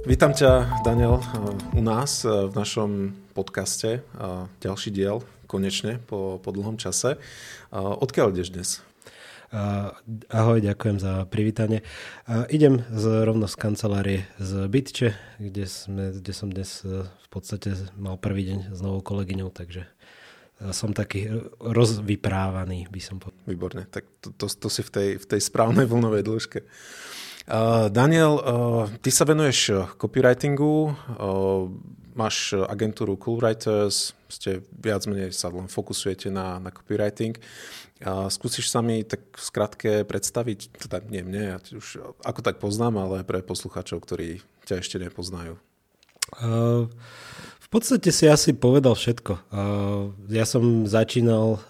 Vítam ťa, Daniel, u nás v našom podcaste. Ďalší diel, konečne, po dlhom čase. Odkiaľ ideš dnes? Ahoj, ďakujem za privítanie. Idem rovno z kancelárie z Bytče, kde som dnes v podstate mal prvý deň s novou kolegyňou, takže som taký rozvyprávaný, by som povedal. Výborne, tak to si v tej správnej vlnovej dĺžke. Daniel, ty sa venuješ copywritingu, máš agentúru Cool Writers, ste viac menej sa len fokusujete na copywriting. Skúsiš sa mi tak v skratke predstaviť, teda nie mne, ja už ako tak poznám, ale pre poslucháčov, ktorí ťa ešte nepoznajú. V podstate si asi povedal všetko. Ja som začínal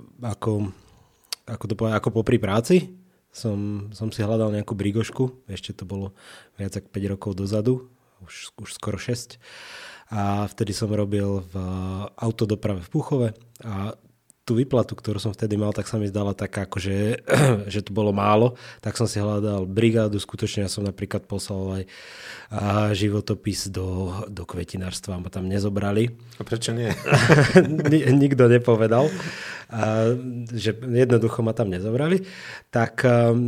ako popri práci. Som si hľadal nejakú brigošku, ešte to bolo viac ako 5 rokov dozadu, už skoro 6. A vtedy som robil v autodoprave v Púchove a tú výplatu, ktorú som vtedy mal, tak sa mi zdala taká, akože, že to bolo málo, tak som si hľadal brigádu, skutočne ja som napríklad poslal aj životopis do kvetinárstva, ma tam nezobrali. A prečo nie? Nikto nepovedal, že jednoducho ma tam nezobrali. Tak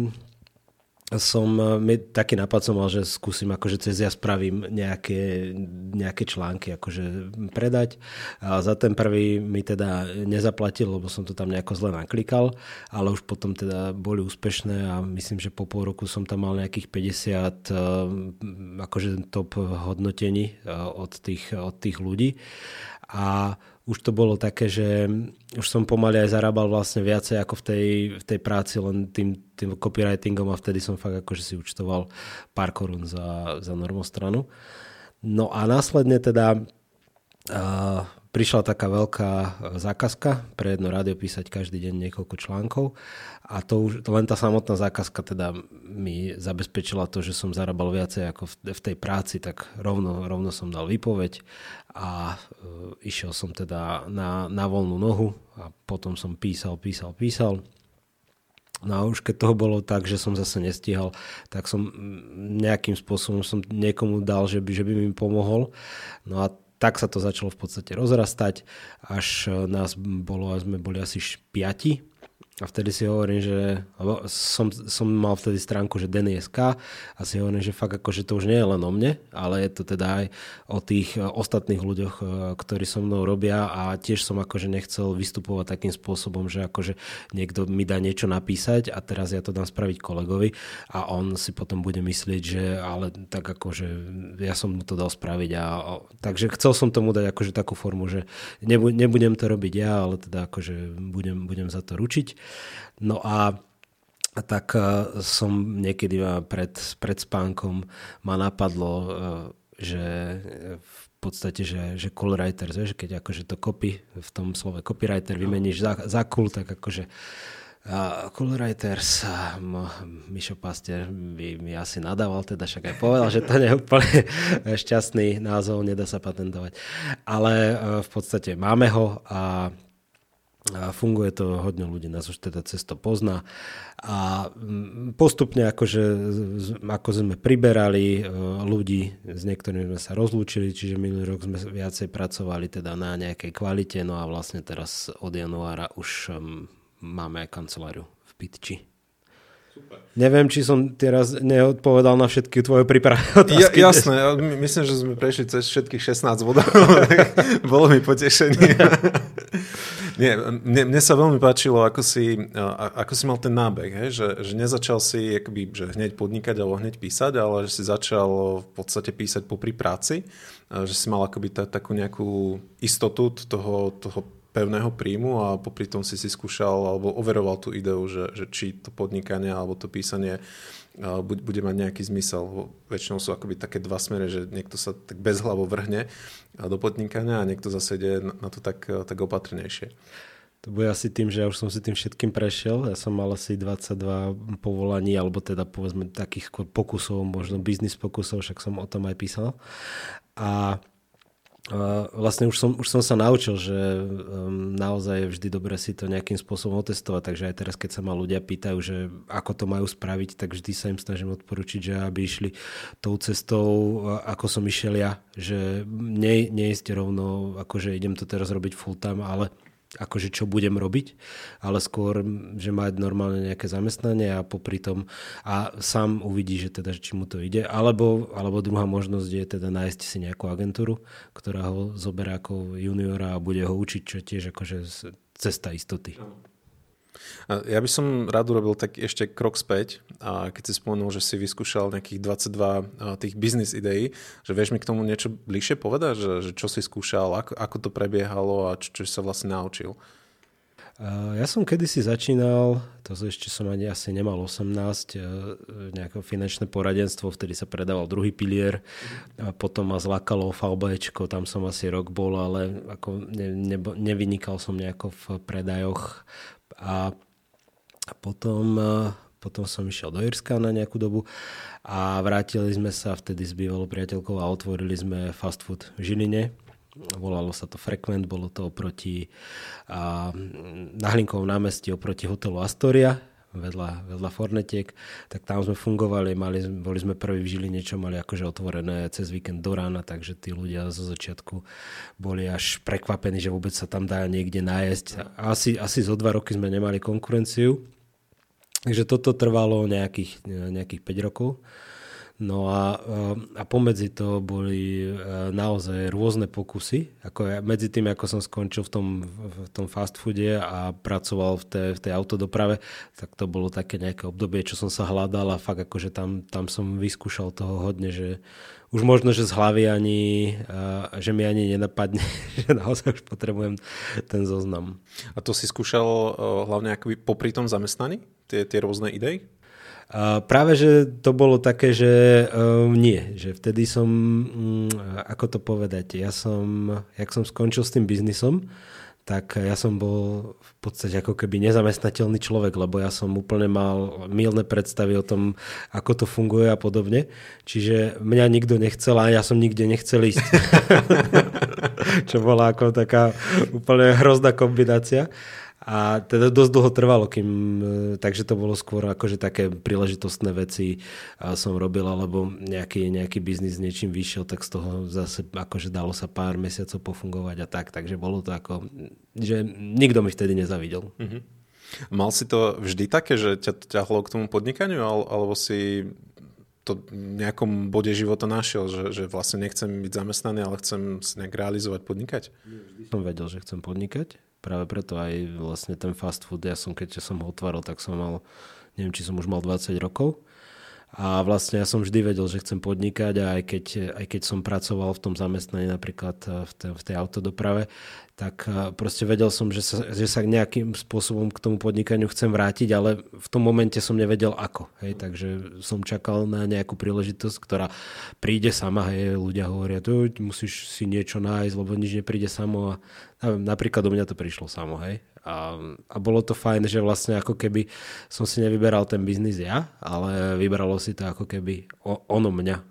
mi taký nápad som mal, že skúsim akože cez ja spravím nejaké články akože predať. A za ten prvý mi teda nezaplatil, lebo som to tam nejako zle naklikal, ale už potom teda boli úspešné a myslím, že po pol roku som tam mal nejakých 50 akože top hodnotení od tých ľudí. A už to bolo také, že už som pomaly aj zarábal vlastne viacej ako v tej práci len tým copywritingom a vtedy som fakt akože si účtoval pár korún za normostranu. No a následne teda prišla taká veľká zákazka pre jedno rádio písať každý deň niekoľko článkov a to už len tá samotná zákazka teda mi zabezpečila to, že som zarábal viacej ako v tej práci, tak rovno som dal výpoveď a išiel som teda na voľnú nohu a potom som písal. No a už keď toho bolo tak, že som zase nestíhal, tak som nejakým spôsobom som niekomu dal, že by mi pomohol. No a tak sa to začalo v podstate rozrastať, až sme boli asi 5. A vtedy si hovorím, že som mal vtedy stránku, že Denny.sk a si hovorím, že fakt akože to už nie je len o mne, ale je to teda aj o tých ostatných ľuďoch, ktorí so mnou robia a tiež som akože nechcel vystupovať takým spôsobom, že akože niekto mi dá niečo napísať a teraz ja to dám spraviť kolegovi a on si potom bude myslieť, že ale tak akože ja som mu to dal spraviť takže chcel som tomu dať akože takú formu, že nebudem to robiť ja, ale teda akože budem za to ručiť. No a tak som niekedy pred spánkom ma napadlo, že v podstate, že cool writers, že keď akože to copy, v tom slove copywriter vymeníš za cool, tak akože cool writers, Mišo Pastier by mi asi nadával, teda však aj povedal, že to nie je úplne šťastný názov, nedá sa patentovať. Ale v podstate máme ho a funguje to, hodne ľudí nás už teda cez to pozná a postupne ako sme priberali ľudí, s niektorými sme sa rozlúčili, čiže minulý rok sme viacej pracovali teda na nejakej kvalite, no a vlastne teraz od januára už máme aj kanceláriu v Bytči. Super. Neviem, či som teraz neodpovedal na všetky tvoje pripravené otázky. Jasné, myslím, že sme prešli cez všetkých 16 bodov, bolo mi potešenie. Nie, mne sa veľmi páčilo, ako si mal ten nábeh, že nezačal si akoby, že hneď podnikať alebo hneď písať, ale že si začal v podstate písať popri práci, že si mal akoby takú nejakú istotu toho pevného príjmu a popri tom si skúšal alebo overoval tú ideu, že či to podnikanie alebo to písanie bude mať nejaký zmysel. Väčšinou sú akoby také dva smery, že niekto sa tak bezhlavo vrhne do podnikania a niekto zase ide na to tak opatrnejšie. To bude asi tým, že ja už som si tým všetkým prešiel. Ja som mal asi 22 povolaní, alebo teda povedzme takých pokusov, možno biznis pokusov, však som o tom aj písal. A Vlastne už som sa naučil, že naozaj je vždy dobre si to nejakým spôsobom otestovať, takže aj teraz, keď sa ma ľudia pýtajú, že ako to majú spraviť, tak vždy sa im snažím odporučiť, že aby išli tou cestou, ako som išiel ja, že neísť rovno, akože idem to teraz robiť full time, ale akože čo budem robiť, ale skôr, že mať normálne nejaké zamestnanie a popri tom a sám uvidí, že teda, či mu to ide, alebo druhá možnosť je teda nájsť si nejakú agentúru, ktorá ho zoberá ako juniora a bude ho učiť, čo tiež akože cesta istoty. Ja by som rád urobil tak ešte krok späť, a keď si spomenul, že si vyskúšal nejakých 22 tých biznis ideí, že vieš mi k tomu niečo bližšie povedať, že čo si skúšal, ako to prebiehalo a čo sa vlastne naučil? Ja som kedysi začínal, to ešte som ani asi nemal 18, nejaké finančné poradenstvo, vtedy sa predával druhý pilier, a potom ma zlákalo VBčko, tam som asi rok bol, ale ako nevynikal som nejako v predajoch a potom som išiel do Írska na nejakú dobu a vrátili sme sa vtedy s bývalou priateľkou a otvorili sme fast food v Žiline. Volalo sa to Frequent, bolo to na Hlinkovom námestí oproti hotelu Astoria, vedľa Fornetiek, tak tam sme fungovali, boli sme prví v Žiline, čo mali akože otvorené cez víkend do rána, takže tí ľudia zo začiatku boli až prekvapení, že vôbec sa tam dá niekde nájsť. Asi zo 2 roky sme nemali konkurenciu, takže toto trvalo nejakých 5 rokov. No a pomedzi to boli naozaj rôzne pokusy. Medzi tým, ako som skončil v tom fast foode a pracoval v tej autodoprave, tak to bolo také nejaké obdobie, čo som sa hľadal a fakt akože tam som vyskúšal toho hodne, že už možno, že z hlavy že mi ani nenapadne, že naozaj už potrebujem ten zoznam. A to si skúšal hlavne akoby popri tom zamestnaní? Tie rôzne idei? Práve, že to bolo také, že nie, že vtedy som, ako to povedať, jak som skončil s tým biznisom, tak ja som bol v podstate ako keby nezamestnateľný človek, lebo ja som úplne mal mylné predstavy o tom, ako to funguje a podobne. Čiže mňa nikto nechcel a ja som nikde nechcel ísť. Čo bola ako taká úplne hrozná kombinácia. A teda dosť dlho trvalo, takže to bolo skôr akože také príležitostné veci som robil, alebo nejaký biznis s niečím vyšiel, tak z toho zase akože dalo sa pár mesiacov pofungovať a tak, takže bolo to ako, že nikto mi vtedy nezavidel. Mhm. Mal si to vždy také, že ťa ťahlo k tomu podnikaniu, alebo si to v nejakom bode života našiel, že vlastne nechcem byť zamestnaný, ale chcem sa nejak realizovať, podnikať? Vždy som vedel, že chcem podnikať. Práve preto aj vlastne ten fast food, keď som ho otváral, tak som mal, neviem, či som už mal 20 rokov. A vlastne ja som vždy vedel, že chcem podnikať a aj keď som pracoval v tom zamestnaní napríklad v tej autodoprave, tak proste vedel som, že sa nejakým spôsobom k tomu podnikaniu chcem vrátiť, ale v tom momente som nevedel ako. Hej, takže som čakal na nejakú príležitosť, ktorá príde sama. Hej, ľudia hovoria, musíš si niečo nájsť, lebo nič nepríde samo. A napríklad do mňa to prišlo samo. Hej. A bolo to fajn, že vlastne ako keby som si nevyberal ten biznis ja, ale vybralo si to ako keby ono mňa.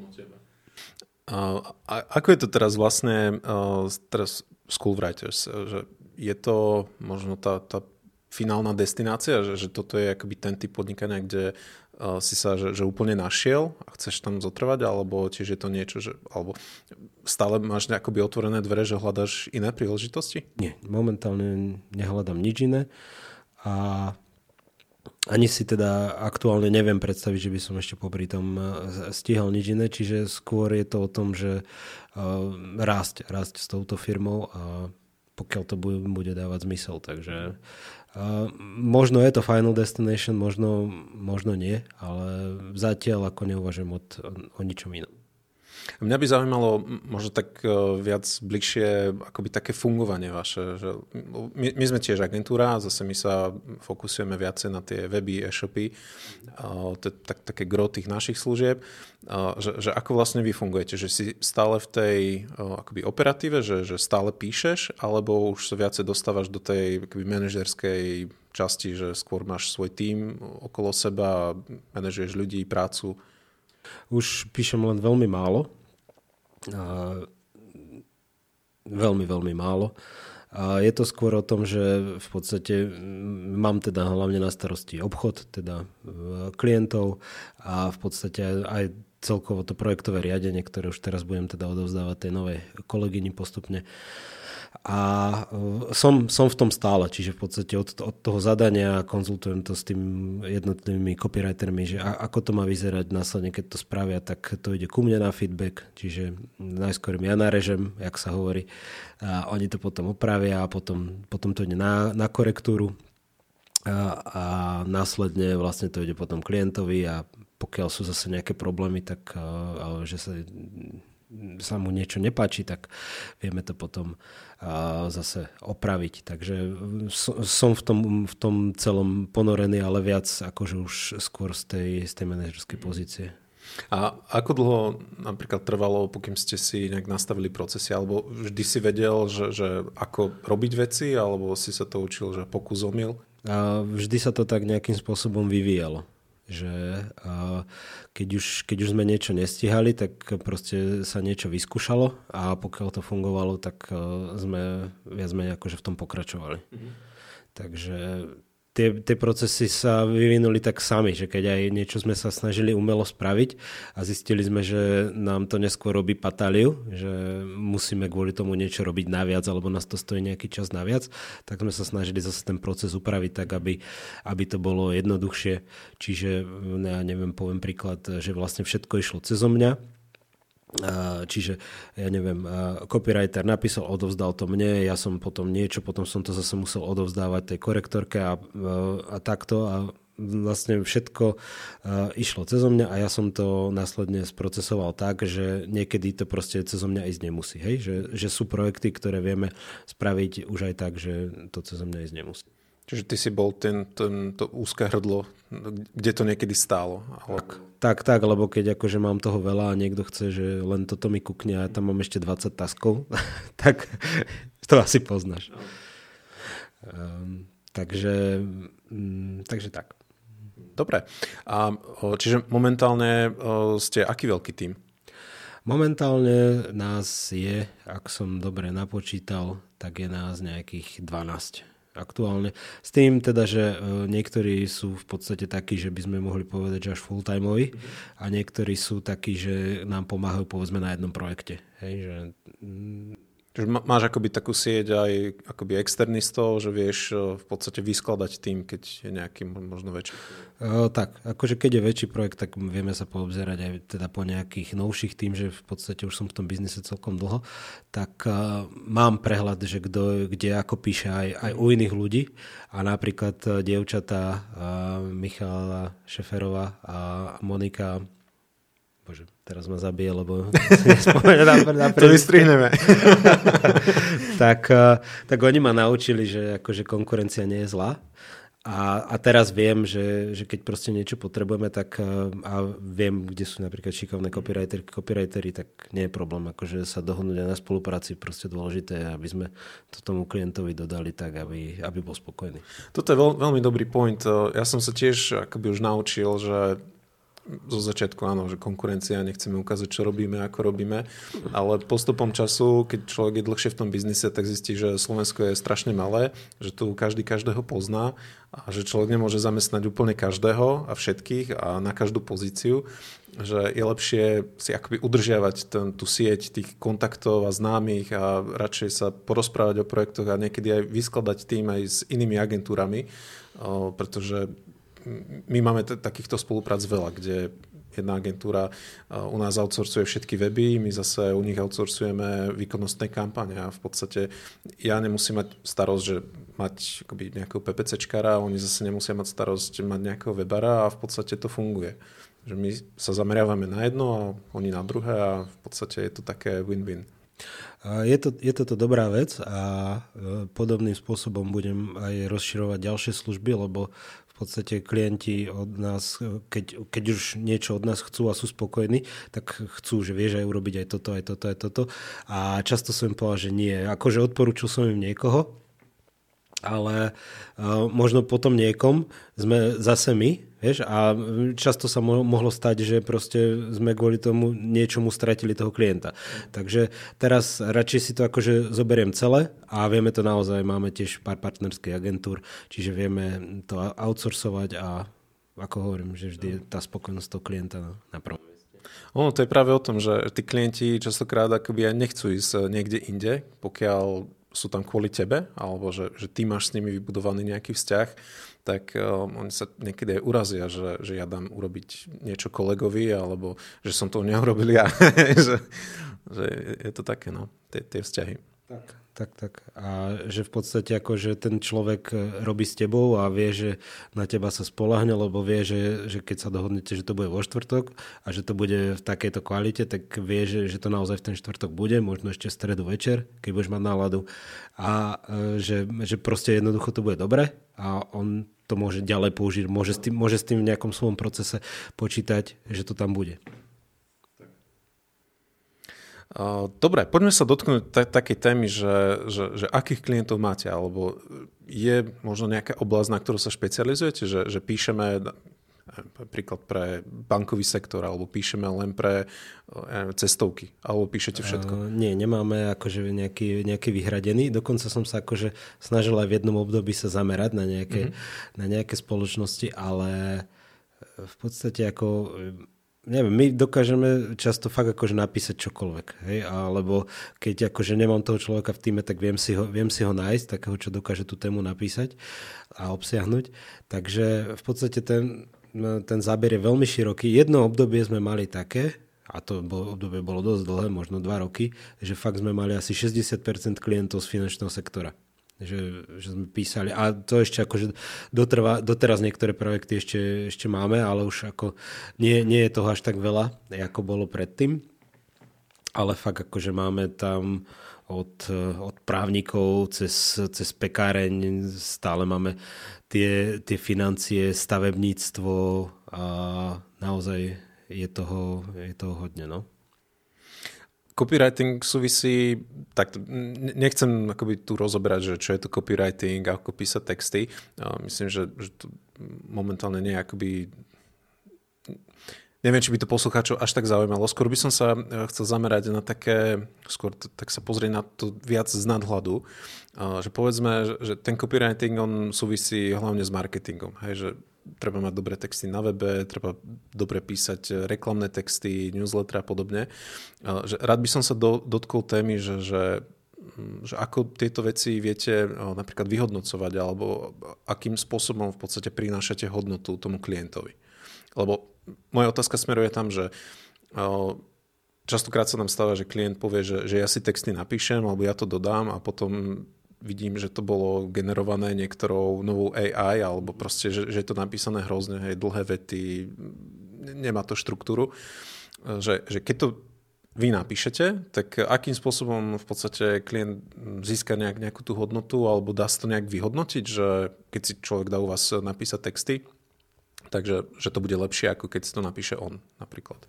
A ako je to teraz vlastne teraz School Writers? Že je to možno tá finálna destinácia, že toto je akoby ten typ podnikania, kde si sa že úplne našiel a chceš tam zotrvať, alebo tiež je to niečo, alebo stále máš akoby otvorené dvere, že hľadaš iné príležitosti? Nie, momentálne nehľadám nič iné a ani si teda aktuálne neviem predstaviť, že by som ešte popri tom stíhal nič iné, čiže skôr je to o tom, že rásť s touto firmou a pokiaľ to bude dávať zmysel, takže možno je to final destination, možno nie, ale zatiaľ ako neuvažujem o ničom inom. Mňa by zaujímalo možno tak viac bližšie akoby také fungovanie vaše. Že my sme tiež agentúra, zase my sa fokusujeme viacej na tie weby, e-shopy, také gro tých našich služieb. Že ako vlastne vy fungujete? Že si stále v tej akoby operatíve, že stále píšeš, alebo už sa viacej dostávaš do tej akoby manažerskej časti, že skôr máš svoj tím okolo seba, manažuješ ľudí, prácu? Už píšem len veľmi málo. Veľmi, veľmi málo. A je to skôr o tom, že v podstate mám teda hlavne na starosti obchod, teda klientov a v podstate aj celkovo to projektové riadenie, ktoré už teraz budem teda odovzdávať tej novej kolegyni postupne. A som v tom stále, čiže v podstate od toho zadania konzultujem to s tým jednotlivými copywritermi, že ako to má vyzerať následne, keď to spravia, tak to ide ku mne na feedback, čiže najskôr ja narežem, jak sa hovorí, a oni to potom opravia a potom to ide na korektúru a následne vlastne to ide potom klientovi a pokiaľ sú zase nejaké problémy, tak že sa mu niečo nepáči, tak vieme to potom zase opraviť. Takže som v tom celom ponorený, ale viac akože už skôr z tej manažerskej pozície. A ako dlho napríklad trvalo, pokým ste si nejak nastavili procesy, alebo vždy si vedel, že ako robiť veci, alebo si sa to učil, že pokus omyl? Vždy sa to tak nejakým spôsobom vyvíjalo. Že keď už sme niečo nestihali, tak proste sa niečo vyskúšalo a pokiaľ to fungovalo, tak sme viac menej akože v tom pokračovali. Takže tie procesy sa vyvinuli tak sami, že keď aj niečo sme sa snažili umelo spraviť a zistili sme, že nám to neskôr robí patáliu, že musíme kvôli tomu niečo robiť naviac alebo nás to stojí nejaký čas naviac, tak sme sa snažili zase ten proces upraviť tak, aby to bolo jednoduchšie. Čiže, ja neviem, poviem príklad, že vlastne všetko išlo cezo mňa. Čiže, ja neviem, copywriter napísal, odovzdal to mne, ja som potom som to zase musel odovzdávať tej korektorke a takto a vlastne všetko išlo cezo mňa a ja som to následne sprocesoval tak, že niekedy to proste cezo mňa ísť nemusí. Hej? Že sú projekty, ktoré vieme spraviť už aj tak, že to cezo mňa ísť nemusí. Čiže ty si bol to úzke hrdlo, kde to niekedy stálo. Ale... Tak, lebo keď akože mám toho veľa a niekto chce, že len toto mi kukne a tam mám ešte 20 taskov, tak to asi poznáš. Takže tak. Dobre. A čiže momentálne ste aký veľký tím? Momentálne nás je, ak som dobre napočítal, tak je nás nejakých 12 aktuálne. S tým teda, že niektorí sú v podstate takí, že by sme mohli povedať, že až full-timeoví a niektorí sú takí, že nám pomáhajú povedzme na jednom projekte. Hej, že... Čiže máš akoby takú sieť aj akoby externistov, že vieš v podstate vyskladať tým, keď je nejaký možno väčší? Tak, akože keď je väčší projekt, tak vieme sa poobzerať aj teda po nejakých novších tým, že v podstate už som v tom biznise celkom dlho, tak mám prehľad, že kde ako píše aj u iných ľudí a napríklad dievčatá Michala Šeferová a Monika, bože, teraz ma zabije, lebo to vystrihneme. tak oni ma naučili, že akože konkurencia nie je zlá. A teraz viem, že keď proste niečo potrebujeme, tak a viem, kde sú napríklad šikovné copywritery, tak nie je problém akože sa dohodnúť aj na spolupráci. Proste dôležité, aby sme to tomu klientovi dodali tak, aby bol spokojný. Toto je veľmi dobrý point. Ja som sa tiež akoby už naučil, že zo začiatku áno, že konkurencia, nechceme ukázať, čo robíme, ako robíme, ale postupom času, keď človek je dlhšie v tom biznise, tak zistí, že Slovensko je strašne malé, že tu každý každého pozná a že človek nemôže zamestnať úplne každého a všetkých a na každú pozíciu, že je lepšie si akoby udržiavať tú sieť tých kontaktov a známych a radšej sa porozprávať o projektoch a niekedy aj vyskladať tým aj s inými agentúrami, pretože my máme takýchto spoluprác veľa, kde jedna agentúra u nás outsourcuje všetky weby, my zase u nich outsourcujeme výkonnostné kampane a v podstate ja nemusím mať starosť, že mať akoby nejakého PPCčkara, oni zase nemusia mať starosť mať nejakého webara a v podstate to funguje. Že my sa zameriavame na jedno a oni na druhé a v podstate je to také win-win. Je to dobrá vec a podobným spôsobom budem aj rozširovať ďalšie služby, lebo v podstate klienti od nás, keď už niečo od nás chcú a sú spokojní, tak chcú, že vieš aj urobiť aj toto, aj toto, aj toto. A často som im povedal, že nie. Akože odporúčil som im niekoho ale možno potom niekom sme zase my, vieš, a často sa mohlo stať, že proste sme kvôli tomu niečomu stratili toho klienta. Takže teraz radšej si to akože zoberiem celé a vieme to naozaj, máme tiež pár partnerských agentúr, čiže vieme to outsourcovať a ako hovorím, že vždy je tá spokojnosť toho klienta na prvom mieste. To je práve o tom, že tí klienti častokrát akoby aj nechcú ísť niekde inde, pokiaľ sú tam kvôli tebe, alebo že ty máš s nimi vybudovaný nejaký vzťah, tak oni sa niekedy aj urazia, že ja dám urobiť niečo kolegovi, alebo že som to neurobil ja. že je to také, no, tie vzťahy. Tak. A že v podstate akože ten človek robí s tebou a vie, že na teba sa spoľahne, lebo vie, že keď sa dohodnete, že to bude vo štvrtok a že to bude v takejto kvalite, tak vie, že to naozaj v ten štvrtok bude, možno ešte v stredu večer, keď budeš mať náladu. A že proste jednoducho to bude dobre a on to môže ďalej použiť, môže s tým v nejakom svojom procese počítať, že to tam bude. Dobre, poďme sa dotknúť takej témy, že akých klientov máte, alebo je možno nejaká oblasť, na ktorú sa špecializujete, že píšeme napríklad pre bankový sektor, alebo píšeme len pre cestovky, alebo píšete všetko? Nie, nemáme akože nejaký vyhradený, dokonca som sa akože snažil aj v jednom období sa zamerať na nejaké spoločnosti, ale v podstate ako... Neviem, my dokážeme často fakt akože napísať čokoľvek, hej, alebo keď akože nemám toho človeka v týme, tak viem si ho nájsť, takého, čo dokáže tú tému napísať a obsiahnuť. Takže v podstate ten záber je veľmi široký. Jedno obdobie sme mali také, a to obdobie bolo dosť dlhé, možno 2 roky, že fakt sme mali asi 60% klientov z finančného sektora. Že sme písali a to ešte akože doteraz niektoré projekty ešte máme, ale už ako nie je toho až tak veľa, ako bolo predtým, ale fakt akože máme tam od právnikov cez pekáreň, stále máme tie financie, stavebníctvo a naozaj je toho hodne, no. Copywriting súvisí, tak nechcem akoby tu rozoberať, že čo je to copywriting, ako písať texty. Myslím, že to momentálne nie je akoby... Neviem, či by to poslucháčov až tak zaujímalo. Skôr by som sa chcel zamerať na také, skôr tak sa pozrieť na to viac z nadhľadu. Že povedzme, že ten copywriting on súvisí hlavne s marketingom. Hej, že treba mať dobré texty na webe, treba dobre písať reklamné texty, newsletter a podobne. Že rád by som sa dotkol témy, že ako tieto veci viete napríklad vyhodnocovať alebo akým spôsobom v podstate prinášate hodnotu tomu klientovi. Lebo moja otázka smeruje tam, že častokrát sa nám stáva, že klient povie, že ja si texty napíšem alebo ja to dodám a potom vidím, že to bolo generované niektorou novou AI alebo proste, že je to napísané hrozne, hej, dlhé vety, nemá to štruktúru. Že keď to vy napíšete, tak akým spôsobom v podstate klient získa nejakú tú hodnotu alebo dá sa to nejak vyhodnotiť, že keď si človek dá u vás napísať texty, takže že to bude lepšie, ako keď si to napíše on napríklad.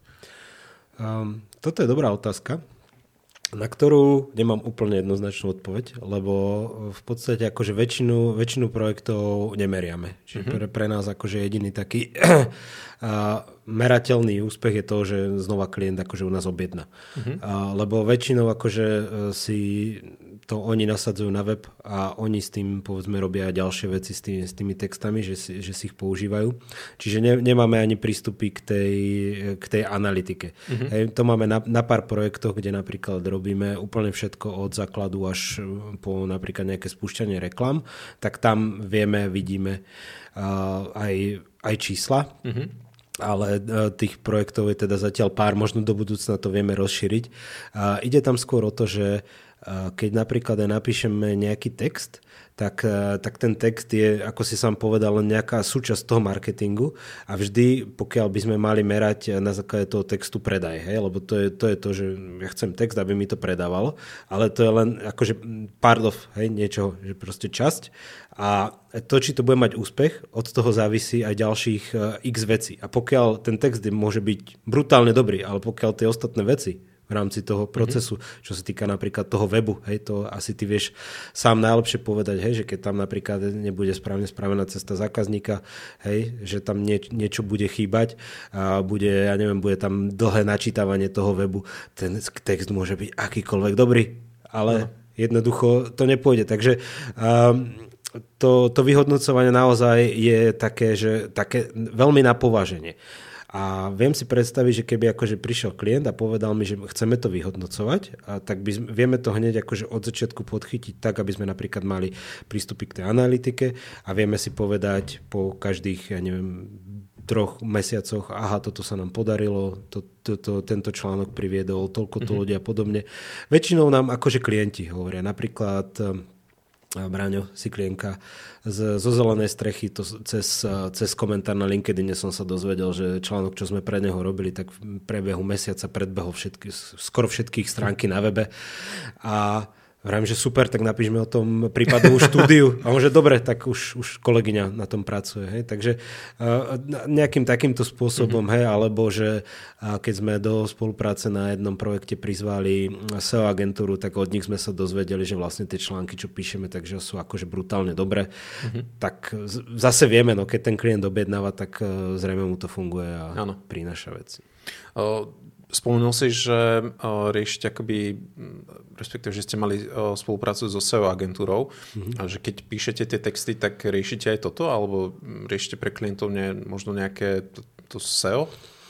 Toto je dobrá otázka, na ktorú nemám úplne jednoznačnú odpoveď, lebo v podstate akože väčšinu projektov nemeriame. Čiže pre nás akože jediný taký merateľný úspech je to, že znova klient akože u nás objedná. Lebo väčšinou akože si to oni nasadzujú na web a oni s tým povedzme robia aj ďalšie veci s tými textami, že si ich používajú. Čiže nemáme ani prístupy k tej analytike. Hej, to máme na pár projektoch, kde napríklad robíme úplne všetko od základu až po napríklad nejaké spúšťanie reklam, tak tam vidíme aj čísla. Ale tých projektov je teda zatiaľ pár, možno do budúcna to vieme rozšíriť. Ide tam skôr o to, že keď napríklad aj napíšeme nejaký text, tak ten text je, ako si sám povedal, len nejaká súčasť toho marketingu a vždy, pokiaľ by sme mali merať na základe toho textu predaj, hej, lebo to je to, že ja chcem text, aby mi to predávalo, ale to je len akože part of, hej, niečoho, že proste časť a to, či to bude mať úspech, od toho závisí aj ďalších x vecí a pokiaľ ten text môže byť brutálne dobrý, ale pokiaľ tie ostatné veci v rámci toho procesu, čo sa týka napríklad toho webu. Hej, to asi ty vieš sám najlepšie povedať, hej, že keď tam napríklad nebude správne spravená cesta zákazníka, hej, že tam niečo bude chýbať a bude, ja neviem, bude tam dlhé načítavanie toho webu. Ten text môže byť akýkoľvek dobrý, ale jednoducho to nepôjde. Takže to vyhodnocovanie naozaj je také, že také veľmi na pováženie. A viem si predstaviť, že keby akože prišiel klient a povedal mi, že chceme to vyhodnocovať, tak vieme to hneď akože od začiatku podchytiť tak, aby sme napríklad mali prístupy k tej analytike a vieme si povedať po každých, 3 mesiacoch, aha, toto sa nám podarilo, tento článok priviedol toľko ľudí a podobne. Väčšinou nám akože klienti hovoria, napríklad Braňo Siklienka zo Zelenej strechy, to cez komentár na LinkedIne som sa dozvedel, že článok, čo sme pre neho robili, tak v priebehu mesiaca predbehol skoro všetkých stránky na webe a vravím, že super, tak napíšme o tom prípadovú štúdiu. A on, že dobre, tak už kolegyňa na tom pracuje. Hej. Takže nejakým takýmto spôsobom, hej, alebo že keď sme do spolupráce na jednom projekte prizvali SEO agentúru, tak od nich sme sa dozvedeli, že vlastne tie články, čo píšeme, takže sú akože brutálne dobré. Tak zase vieme, no, keď ten klient objednáva, tak zrejme mu to funguje a prináša veci. Spomenul si, že riešite akoby, respektíve, že ste mali spoluprácu so SEO agentúrou a že keď píšete tie texty, tak riešite aj toto, alebo riešite pre klientov možno nejaké to SEO?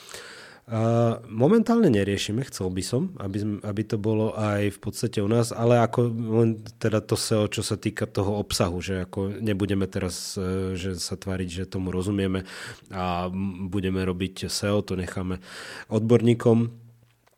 Momentálne neriešime, chcel by som, aby to bolo aj v podstate u nás, ale ako len teda to SEO, čo sa týka toho obsahu, že ako nebudeme teraz že sa tváriť, že tomu rozumieme a budeme robiť SEO, to necháme odborníkom.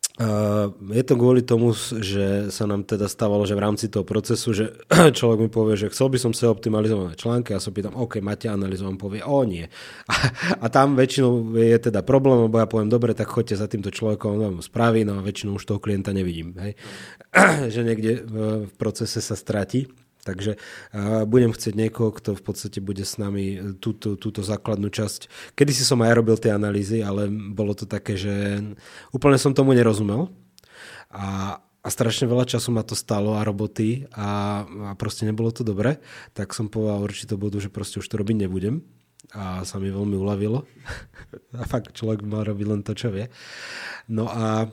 Je to kvôli tomu, že sa nám teda stávalo, že v rámci toho procesu, že človek mi povie, že chcel by som SEO optimalizované články, ja sa pýtam, OK, máte analýzu, on povie, nie. A tam väčšinou je teda problém, lebo ja poviem, dobre, tak choďte za týmto človekom, on vám spraví, no a väčšinou už toho klienta nevidím. Hej. Že niekde v procese sa stratí. Takže budem chcieť niekoho, kto v podstate bude s nami túto základnú časť. Kedysi som aj robil tie analýzy, ale bolo to také, že úplne som tomu nerozumel a strašne veľa času ma to stálo a roboty a proste nebolo to dobre. Tak som povedal určite bodu, že proste už to robiť nebudem a sa mi veľmi uľavilo. A fakt človek mal robiť len to, čo vie. No a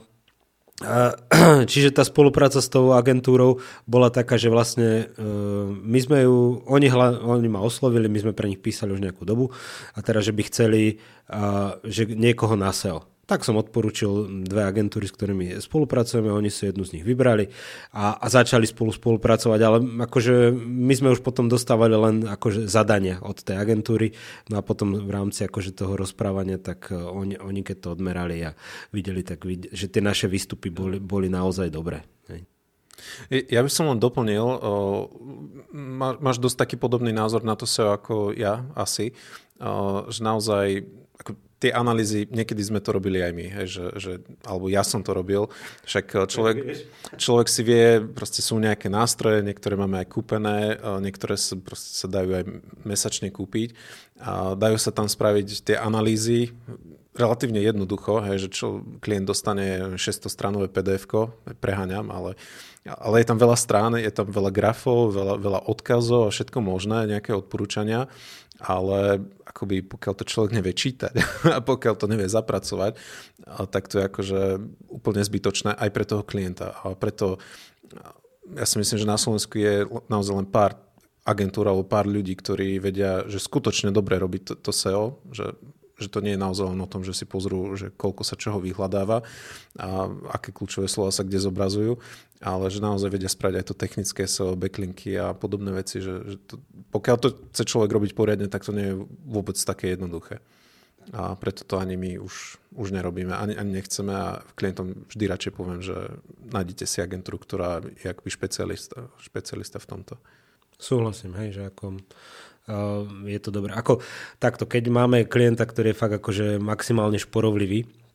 čiže tá spolupráca s tou agentúrou bola taká, že vlastne my sme ju, oni ma oslovili, my sme pre nich písali už nejakú dobu a teraz, že by chceli že niekoho na SEO. Tak som odporúčil 2 agentúry, s ktorými spolupracujeme, oni si jednu z nich vybrali a začali spolupracovať, ale akože my sme už potom dostávali len akože zadania od tej agentúry, no a potom v rámci akože toho rozprávania, tak oni keď to odmerali a videli, tak že tie naše výstupy boli naozaj dobré. Hej. Ja by som len doplnil, máš dosť taký podobný názor na to SEO ako ja asi, že naozaj tie analýzy, niekedy sme to robili aj my, alebo ja som to robil, však človek si vie, proste sú nejaké nástroje, niektoré máme aj kúpené, niektoré sa dajú aj mesačne kúpiť a dajú sa tam spraviť tie analýzy relatívne jednoducho, že klient dostane 600-stranové PDF-ko, preháňam, ale je tam veľa strán, je tam veľa grafov, veľa odkazov a všetko možné, nejaké odporúčania, ale akoby pokiaľ to človek nevie čítať a pokiaľ to nevie zapracovať, tak to je akože úplne zbytočné aj pre toho klienta. A preto ja si myslím, že na Slovensku je naozaj len pár agentúr alebo pár ľudí, ktorí vedia, že skutočne dobre robiť to SEO, že to nie je naozaj len o tom, že si pozrú, že koľko sa čoho vyhľadáva a aké kľúčové slova sa kde zobrazujú, ale že naozaj vedia spraviť aj to technické SEO, backlinky a podobné veci, že pokiaľ to chce človek robiť poriadne, tak to nie je vôbec také jednoduché. A preto to ani my už nerobíme, ani nechceme a klientom vždy radšej poviem, že nájdete si agentúru, ktorá je akoby špecialista v tomto. Súhlasím, hej, že ako je to dobré. Ako takto, keď máme klienta, ktorý je fakt akože maximálne šporovlivý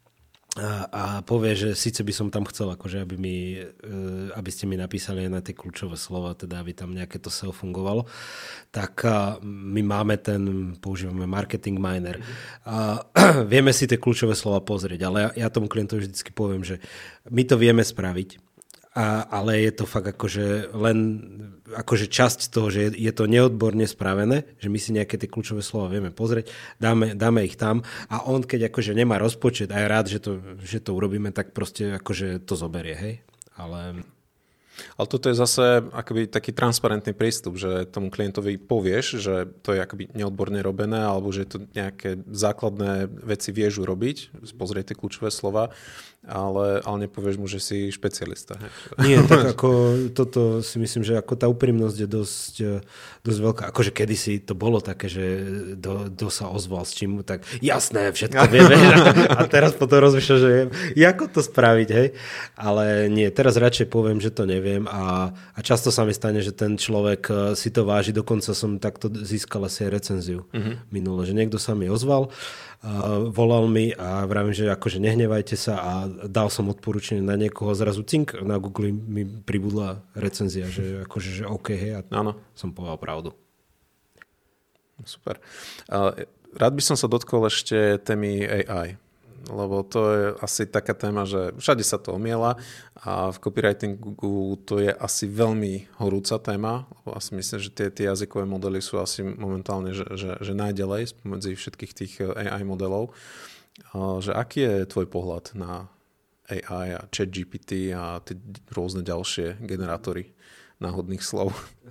a povie, že síce by som tam chcel, akože aby ste mi napísali aj na tie kľúčové slova, teda aby tam nejaké to SEO fungovalo, tak my máme používame Marketing Miner a vieme si tie kľúčové slova pozrieť, ale ja tomu klientovi vždycky poviem, že my to vieme spraviť, ale je to fakt akože len akože časť toho, že je to neodborne spravené, že my si nejaké tie kľúčové slova vieme pozrieť, dáme ich tam a on keď akože nemá rozpočet a je rád, že to urobíme, tak proste akože to zoberie, hej. Ale toto je zase akoby taký transparentný prístup, že tomu klientovi povieš, že to je akoby neodborne robené alebo že to nejaké základné veci vieš urobiť, pozrieť tie kľúčové slova, ale nepovieš mu, že si špecialista. Nie, tak ako toto si myslím, že ako tá úprimnosť je dosť veľká. Akože kedysi to bolo také, že kto sa ozval s čím, tak jasné, všetko vieme. A teraz potom rozmýšľam, že ako to spraviť, hej. Ale nie, teraz radšej poviem, že to neviem a často sa mi stane, že ten človek si to váži, dokonca som takto získal asi aj recenziu minule, že niekto sa mi ozval, volal mi a vravím, že akože nehnevajte sa a dal som odporúčanie na niekoho, zrazu cink, na Google mi pribudla recenzia, že akože, že OK, hej, a som povedal pravdu. Super. Rád by som sa dotkol ešte témy AI, lebo to je asi taká téma, že všade sa to omiela a v copywritingu to je asi veľmi horúca téma, lebo asi myslím, že tie jazykové modely sú asi momentálne že najďalej spomedzi všetkých tých AI modelov. Že aký je tvoj pohľad na AI a ChatGPT a tie rôzne ďalšie generátory náhodných slov?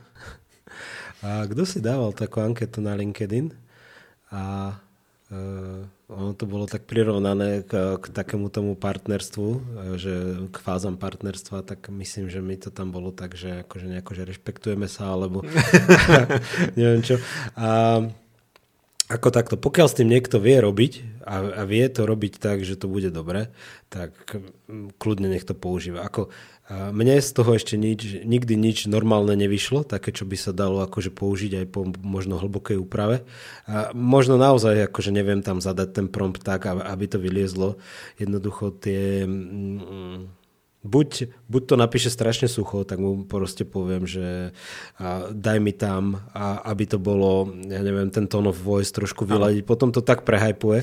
A kto si dával takú anketu na LinkedIn a ono to bolo tak prirovnané k takému tomu partnerstvu, že k fázam partnerstva, tak myslím, že mi to tam bolo tak, že akože nejako, že rešpektujeme sa, alebo neviem čo. A ako takto, pokiaľ s tým niekto vie robiť a vie to robiť tak, že to bude dobre, tak kľudne nech to používa. Mne z toho ešte nikdy nič normálne nevyšlo, také, čo by sa dalo akože použiť aj po možno hlbokej úprave. A možno naozaj akože neviem tam zadať ten prompt tak, aby to vyliezlo. Jednoducho tie... Buď to napíše strašne sucho, tak mu proste poviem, že daj mi tam, aby to bolo, ja neviem, ten tone of voice trošku vyladiť. Potom to tak prehajpuje,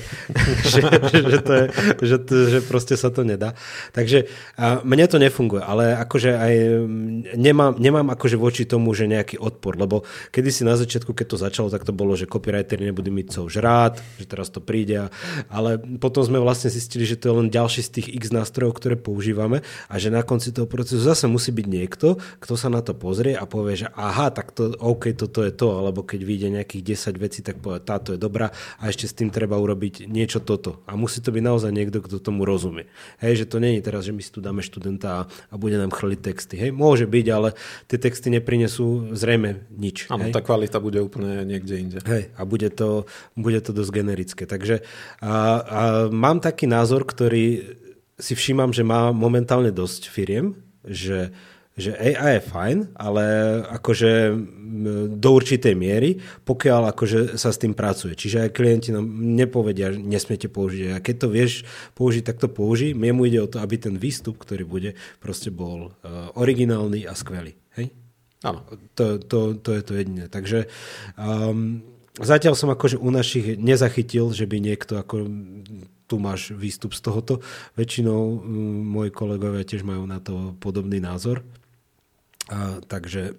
že proste sa to nedá. Takže mne to nefunguje, ale akože aj nemám akože voči tomu, že nejaký odpor, lebo kedysi na začiatku, keď to začalo, tak to bolo, že copywriteri nebudú mať co už rád, že teraz to príde, ale potom sme vlastne zistili, že to je len ďalší z tých x nástrojov, ktoré používame. A že na konci toho procesu zase musí byť niekto, kto sa na to pozrie a povie, že aha, tak to, OK, toto je to, alebo keď vyjde nejakých 10 vecí, tak povie, táto je dobrá a ešte s tým treba urobiť niečo toto. A musí to byť naozaj niekto, kto tomu rozumie. Hej, že to nie je teraz, že my si tu dáme študenta a bude nám chrliť texty. Hej, môže byť, ale tie texty neprinesú zrejme nič. Áno, tá kvalita bude úplne niekde inde. Hej, a bude to dosť generické. Takže mám taký názor, ktorý si všímam, že má momentálne dosť firiem, že AI je fajn, ale akože do určitej miery, pokiaľ akože sa s tým pracuje. Čiže aj klienti nám nepovedia, že nesmiete použiť. A keď to vieš použiť, tak to použij. Jemu ide o to, aby ten výstup, ktorý bude, proste bol originálny a skvelý. Hej? Áno. To je to jediné. Takže zatiaľ som akože u našich nezachytil, že by niekto ako... tu máš výstup z tohoto. Väčšinou moji kolegovia tiež majú na to podobný názor. Takže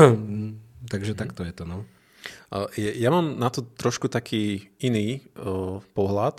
takto je to. No. Ja mám na to trošku taký iný pohľad.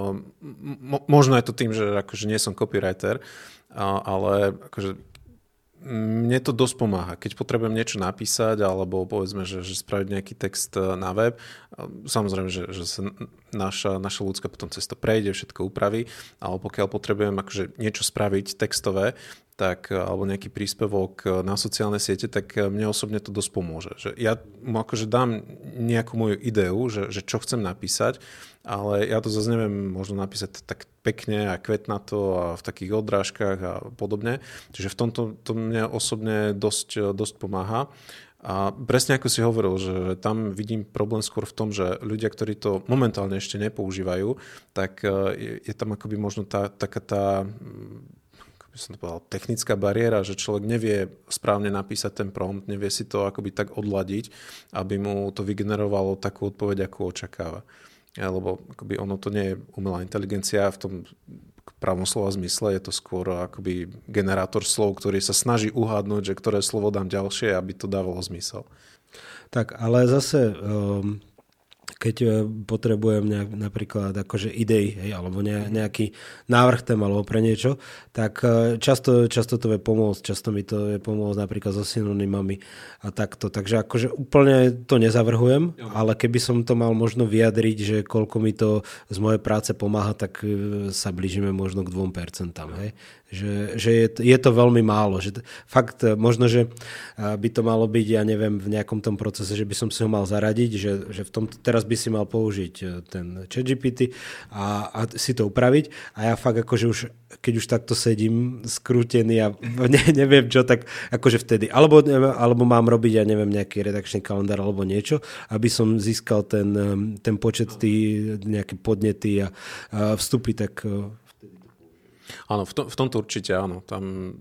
Možno je to tým, že akože nie som copywriter, ale akože mne to dosť pomáha. Keď potrebujem niečo napísať alebo povedzme, že spraviť nejaký text na web, samozrejme, že sa naša ľudská potom cez to prejde, všetko upraví, ale pokiaľ potrebujem akože niečo spraviť textové, tak, alebo nejaký príspevok na sociálne siete, tak mne osobne to dosť pomôže. Že ja mu akože dám nejakú moju ideu, že čo chcem napísať, ale ja to zase neviem možno napísať tak pekne a kvetnato a v takých odrážkach a podobne. Čiže v tomto to mne osobne dosť pomáha. A presne ako si hovoril, že tam vidím problém skôr v tom, že ľudia, ktorí to momentálne ešte nepoužívajú, tak je tam akoby možno taká tá ako by som to povedal, technická bariéra, že človek nevie správne napísať ten prompt, nevie si to akoby tak odladiť, aby mu to vygenerovalo takú odpoveď, akú očakáva. Lebo akoby ono to nie je umelá inteligencia v tom pravom slova zmysle, je to skôr akoby generátor slov, ktorý sa snaží uhádnuť, že ktoré slovo dám ďalšie, aby to dávalo zmysel. Tak, ale zase keď potrebujem napríklad akože idej, alebo nejaký návrh tém alebo pre niečo, tak často to vie pomôcť, často mi to vie pomôcť napríklad so synonymami a takto. Takže akože úplne to nezavrhujem, ale keby som to mal možno vyjadriť, že koľko mi to z mojej práce pomáha, tak sa blížime možno k 2%. Hej? Že je to veľmi málo. Že fakt možno, že by to malo byť, ja neviem, v nejakom tom procese, že by som si ho mal zaradiť, že v tom teraz by si mal použiť ten ChatGPT a si to upraviť a ja fakt akože už, keď už takto sedím skrútený a neviem čo, tak akože vtedy. Alebo mám robiť, ja neviem, nejaký redakčný kalendár alebo niečo, aby som získal ten počet nejaké podnety a vstupy, tak áno, v tomto určite áno. Tam,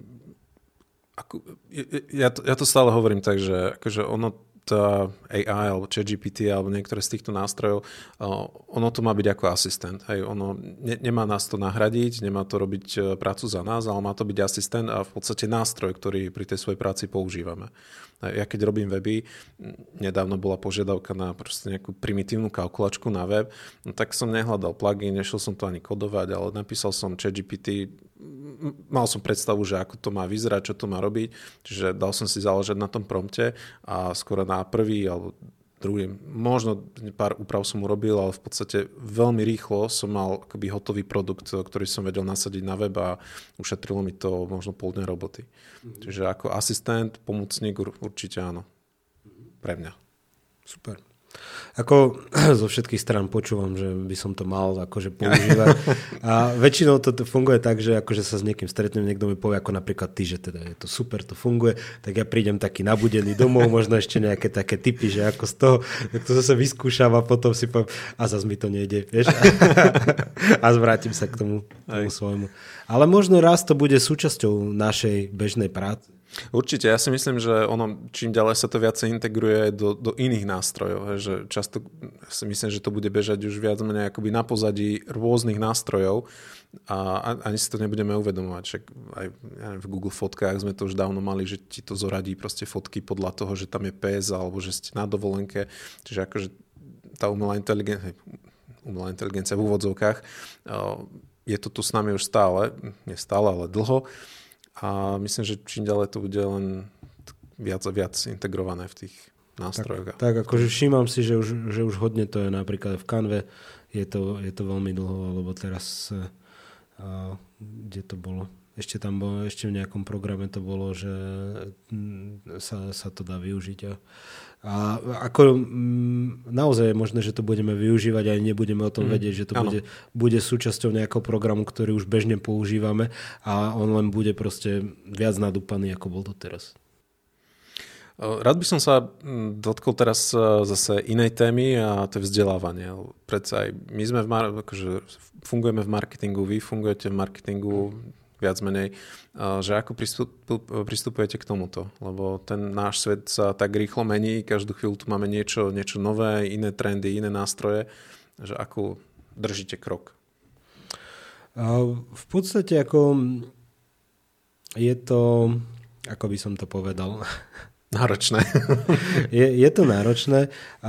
ja to stále hovorím tak, že akože ono tá AI alebo ChatGPT alebo niektoré z týchto nástrojov, ono to má byť ako asistent. Hej, ono nemá nás to nahradiť, nemá to robiť prácu za nás, ale má to byť asistent a v podstate nástroj, ktorý pri tej svojej práci používame. Ja keď robím weby, nedávno bola požiadavka na proste nejakú primitívnu kalkulačku na web, no tak som nehľadal plugin, nešiel som to ani kodovať, ale napísal som ChatGPT, mal som predstavu, že ako to má vyzerať, čo to má robiť, čiže dal som si záležať na tom prompte a skoro na prvý alebo druhý, možno pár úprav som urobil, ale v podstate veľmi rýchlo som mal akoby hotový produkt, ktorý som vedel nasadiť na web a ušetrilo mi to možno pol dňa roboty. Čiže ako asistent, pomocník určite áno. Pre mňa. Super. Ako zo všetkých strán počúvam, že by som to mal akože používať. A väčšinou to funguje tak, že akože sa s niekým stretnem, niekto mi povie, ako napríklad ty, že teda je to super, to funguje, tak ja prídem taký nabudený domov, možno ešte nejaké také tipy, že ako z toho, tak to zase vyskúšam a potom si poviem, a zase mi to nejde, vieš? A zvrátim sa k tomu svojmu. Ale možno raz to bude súčasťou našej bežnej práce. Určite, ja si myslím, že ono, čím ďalej sa to viacej integruje do iných nástrojov, že často si myslím, že to bude bežať už viac menej akoby na pozadí rôznych nástrojov a ani si to nebudeme uvedomovať. Však aj v Google fotkách sme to už dávno mali, že ti to zoradí proste fotky podľa toho, že tam je pes alebo že ste na dovolenke. Čiže akože tá umelá inteligencia v úvodzovkách je to tu s nami už stále, nie stále, ale dlho. A myslím, že čím ďalej to bude len viac a viac integrované v tých nástrojoch. Tak akože všímam si, že už hodne to je napríklad v Canve, je to veľmi dlho, alebo teraz kde to bolo? Ešte tam bolo, ešte v nejakom programe to bolo, že sa to dá využiť. A ako naozaj je možné, že to budeme využívať a nebudeme o tom vedieť, že to bude súčasťou nejakého programu, ktorý už bežne používame a on len bude proste viac nadúpaný, ako bol to teraz. Rád by som sa dotkol teraz zase inej témy a to je vzdelávanie. Predsa aj my sme akože fungujeme v marketingu, vy fungujete v marketingu viac menej, že ako pristupujete k tomuto, lebo ten náš svet sa tak rýchlo mení, každú chvíľu tu máme niečo nové, iné trendy, iné nástroje, že ako držíte krok? V podstate ako je to, ako by som to povedal, náročné. je to náročné.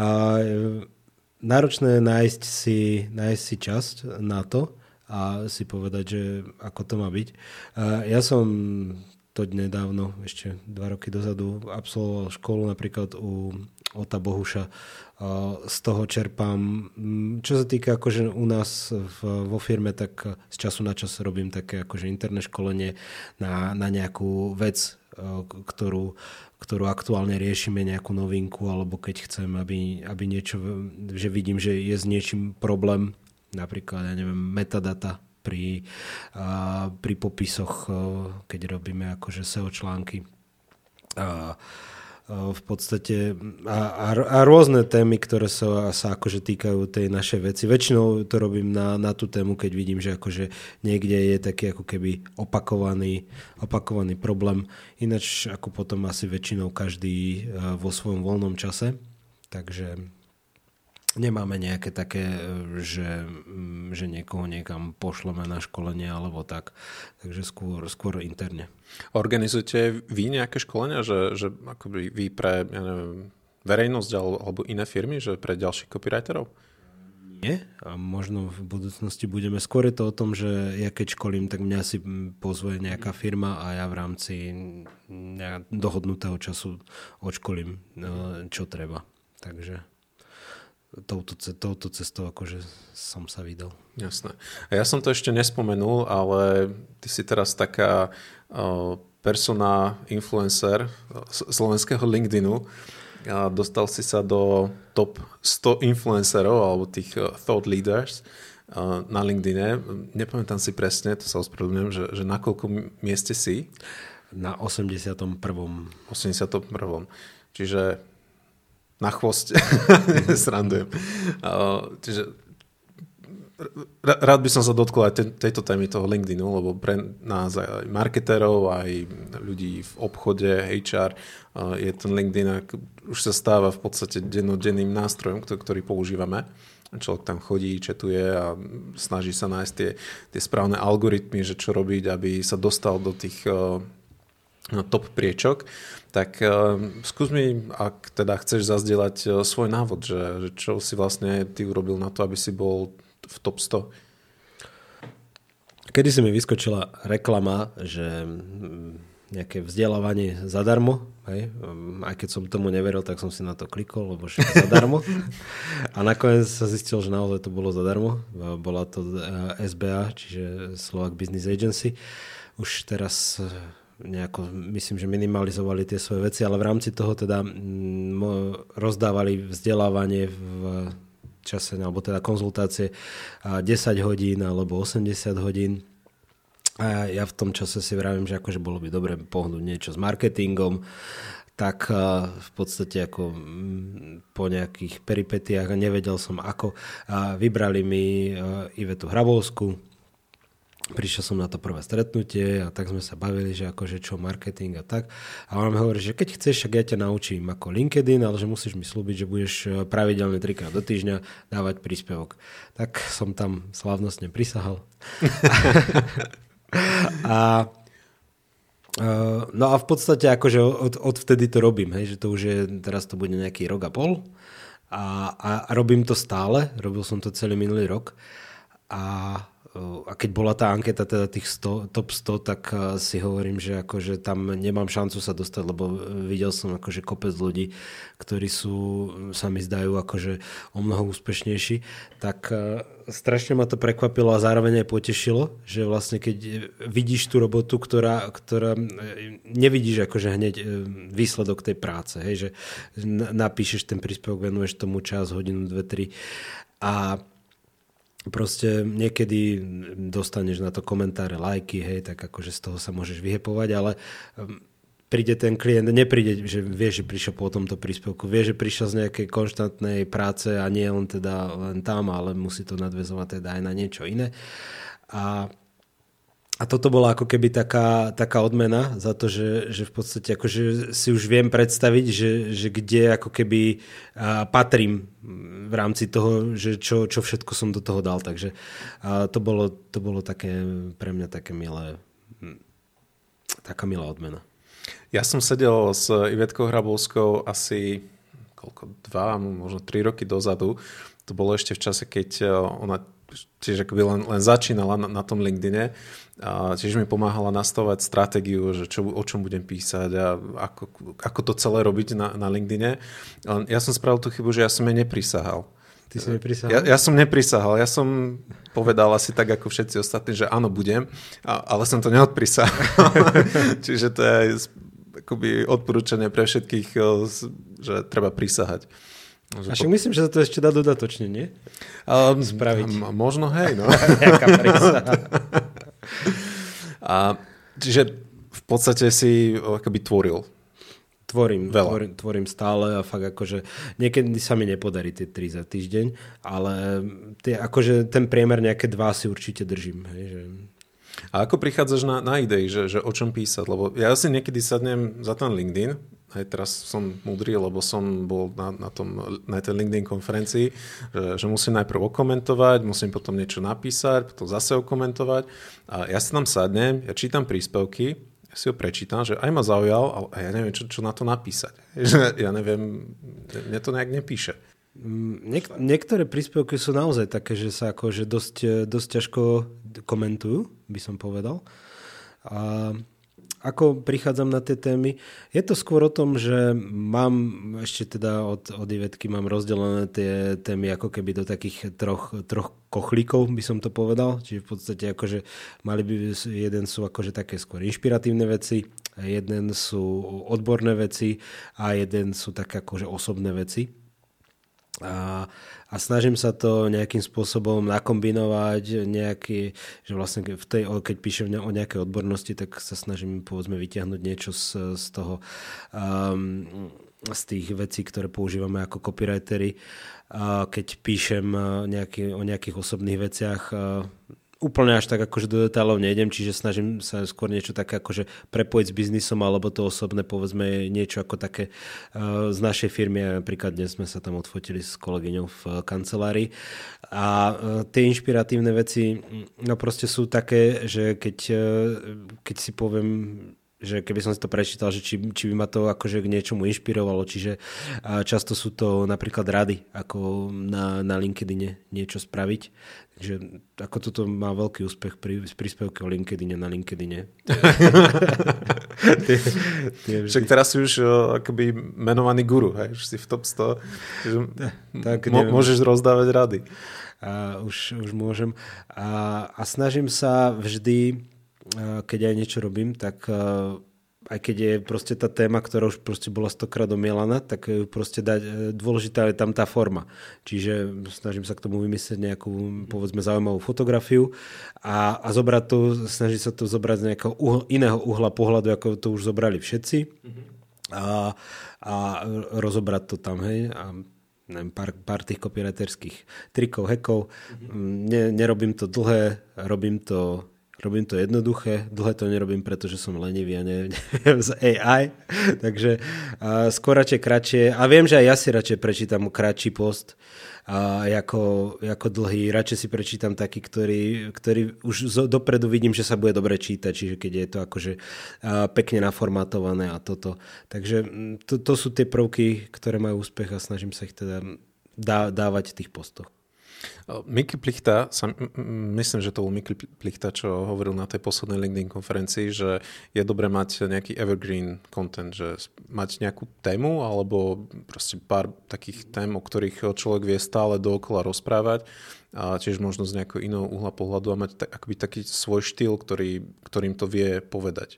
Náročné nájsť si časť na to, a si povedať, že ako to má byť. Ja som to nedávno, ešte 2 roky dozadu, absolvoval školu napríklad u Ota Bohuša. Z toho čerpám. Čo sa týka akože u nás vo firme, tak z času na čas robím také akože interné školenie na nejakú vec, ktorú aktuálne riešime, nejakú novinku, alebo keď chcem, aby niečo, že vidím, že je s niečím problém, napríklad, ja neviem, metadata pri popisoch, keď robíme akože SEO články. v podstate a rôzne témy, ktoré sa akože týkajú tej našej veci. Väčšinou to robím na tú tému, keď vidím, že akože niekde je taký ako keby opakovaný problém. Ináč ako potom asi väčšinou každý vo svojom voľnom čase. Takže nemáme nejaké také, že niekoho niekam pošleme na školenie alebo tak. Takže skôr interne. Organizujete vy nejaké školenia, že akoby vy pre verejnosť alebo iné firmy, že pre ďalších copywriterov? Nie. A možno v budúcnosti budeme. Skôr je to o tom, že ja keď školím, tak mňa si pozve nejaká firma a ja v rámci dohodnutého času odškolím, čo treba. Takže touto cestou akože som sa vydal. Jasné. A ja som to ešte nespomenul, ale ty si teraz taká persona influencer slovenského LinkedInu. Dostal si sa do top 100 influencerov alebo tých thought leaders na LinkedIne. Nepamätám si presne, to sa ospravedlňujem, že na koľko mieste si? Na 81. 81. Čiže na chvoste. Srandujem. Čiže rád by som sa dotkol aj tejto témy toho LinkedInu, lebo pre nás aj marketerov, aj ľudí v obchode, HR, je ten LinkedIn už sa stáva v podstate dennodenným nástrojom, ktorý používame. Človek tam chodí, četuje a snaží sa nájsť tie správne algoritmy, že čo robiť, aby sa dostal do tých top priečok. Tak skús mi, ak teda chceš zazdieľať svoj návod, že čo si vlastne ty urobil na to, aby si bol v top 100? Kedy si mi vyskočila reklama, že nejaké vzdelávanie zadarmo, hej? Aj keď som tomu neveril, tak som si na to klikol, lebo že zadarmo. A nakoniec sa zistil, že naozaj to bolo zadarmo. Bola to SBA, čiže Slovak Business Agency. Už teraz nejako, myslím, že minimalizovali tie svoje veci, ale v rámci toho teda rozdávali vzdelávanie v čase, alebo teda konzultácie 10 hodín alebo 80 hodín. A ja v tom čase si vravím, že akože bolo by dobre pohnúť niečo s marketingom, tak v podstate ako po nejakých peripetiách a nevedel som ako. Vybrali mi Ivetu Hrabovskú. Prišiel som na to prvé stretnutie a tak sme sa bavili, že akože čo marketing a tak. A on mi hovorí, že keď chceš, tak ja ťa naučím ako LinkedIn, ale že musíš mi slúbiť, že budeš pravidelne 3-krát do týždňa dávať príspevok. Tak som tam slávnostne prisahal. No a v podstate akože od vtedy to robím, hej, že to už je, teraz to bude nejaký rok a pol a robím to stále, robil som to celý minulý rok a keď bola tá anketa teda tých 100, top 100, tak si hovorím, že akože tam nemám šancu sa dostať, lebo videl som akože kopec ľudí, ktorí sa mi zdajú akože o mnoho úspešnejší, tak strašne ma to prekvapilo a zároveň aj potešilo, že vlastne keď vidíš tú robotu, ktorá nevidíš akože hneď výsledok tej práce, hej, že napíšeš ten príspevok, venuješ tomu čas, hodinu, 2, 3 a proste niekedy dostaneš na to komentáre, lajky, hej, tak akože z toho sa môžeš vyhepovať, ale príde ten klient, nepríde, že vie, že prišiel po tomto príspevku, vie, že prišiel z nejakej konštantnej práce a nie len teda len tam, ale musí to nadväzovať teda aj na niečo iné. A toto bola ako keby taká odmena za to, že v podstate akože si už viem predstaviť, že kde ako keby patrím v rámci toho, že čo všetko som do toho dal. Takže to bolo také pre mňa taká milá odmena. Ja som sedel s Ivetkou Hrabovskou asi 2, možno 3 roky dozadu. To bolo ešte v čase, keď ona tiež akoby len začínala na tom LinkedIne a tiež mi pomáhala nastavovať stratégiu, že o čom budem písať a ako to celé robiť na LinkedIne. Ja som spravil tú chybu, že ja som jej neprisahal. Ty si neprisahal? Ja som neprisahal. Ja som povedal asi tak, ako všetci ostatní, že áno, budem, ale som to neodprisahal. Čiže to je akoby odporúčanie pre všetkých, že treba prisahať. A však myslím, že sa to ešte dá dodatočne, nie? Spraviť. Možno, hej. No. Čiže v podstate si akoby tvoril Tvorím stále a fakt akože niekedy sa mi nepodarí tie 3 za týždeň, ale akože ten priemer nejaké 2 si určite držím. Hej, že... A ako prichádzaš na idei, že o čom písať? Lebo ja si niekedy sadnem za ten LinkedIn, aj teraz som múdry, lebo som bol na tej LinkedIn konferencii, že musím najprv okomentovať, musím potom niečo napísať, potom zase okomentovať. A ja si tam sadnem, ja čítam príspevky, ja si ho prečítam, že aj ma zaujal, ale ja neviem, čo na to napísať. Ja neviem, mne to nejak nepíše. Niektoré príspevky sú naozaj také, že sa akože dosť ťažko komentujú, by som povedal. A ako prichádzam na tie témy? Je to skôr o tom, že mám ešte teda od Ivetky mám rozdelené tie témy ako keby do takých troch kochlíkov, by som to povedal. Čiže v podstate akože jeden sú akože také skôr inšpiratívne veci, jeden sú odborné veci a jeden sú také akože osobné veci. A snažím sa to nejakým spôsobom nakombinovať, že vlastne keď píšem o nejakej odbornosti, tak sa snažím povedzme vyťahnuť niečo z toho, z tých vecí, ktoré používame ako copywriteri. Keď píšem o nejakých osobných veciach, úplne až tak akože do detailov nejdem, čiže snažím sa skôr niečo také akože prepojiť s biznisom alebo to osobné, povedzme niečo ako také z našej firmy. Napríklad dnes sme sa tam odfotili s kolegyňou v kancelárii a tie inšpiratívne veci no proste sú také, že keď si poviem, že keby som si to prečítal, že či by ma to akože k niečomu inšpirovalo, čiže často sú to napríklad rady, ako na LinkedIne niečo spraviť. Takže ako toto má veľký úspech s príspevky o LinkedIne na LinkedIne. Však teraz si už akoby menovaný guru, hej? Už si v top 100. Tak, môžeš rozdávať rady. Už môžem. A snažím sa vždy, keď aj niečo robím, tak aj keď je proste tá téma, ktorá už proste bola 100-krát omielaná, tak proste dôležitá je tam tá forma. Čiže snažím sa k tomu vymyslieť nejakú, povedzme, zaujímavú fotografiu a zobrať to, snažím sa to zobrať z nejakého iného uhla pohľadu, ako to už zobrali všetci a rozobrať to tam, hej, a neviem, pár tých copywriterských trikov, hackov. Nerobím to dlhé, robím to jednoduché, dlhé to nerobím, pretože som lenivý a neviem z AI, takže skôr kratšie. A viem, že aj ja si radšej prečítam kratší post ako dlhý. Radšej si prečítam taký, ktorý už dopredu vidím, že sa bude dobre čítať, čiže keď je to akože pekne naformátované a toto. Takže to sú tie prvky, ktoré majú úspech a snažím sa ich teda dávať v tých postoch. Miky Plichta, myslím, že to bol Miky Plichta, čo hovoril na tej poslednej LinkedIn konferencii, že je dobré mať nejaký evergreen content, že mať nejakú tému alebo proste pár takých tém, o ktorých človek vie stále dookola rozprávať a tiež možno z nejakého iného uhla pohľadu a mať akoby taký svoj štýl, ktorým to vie povedať.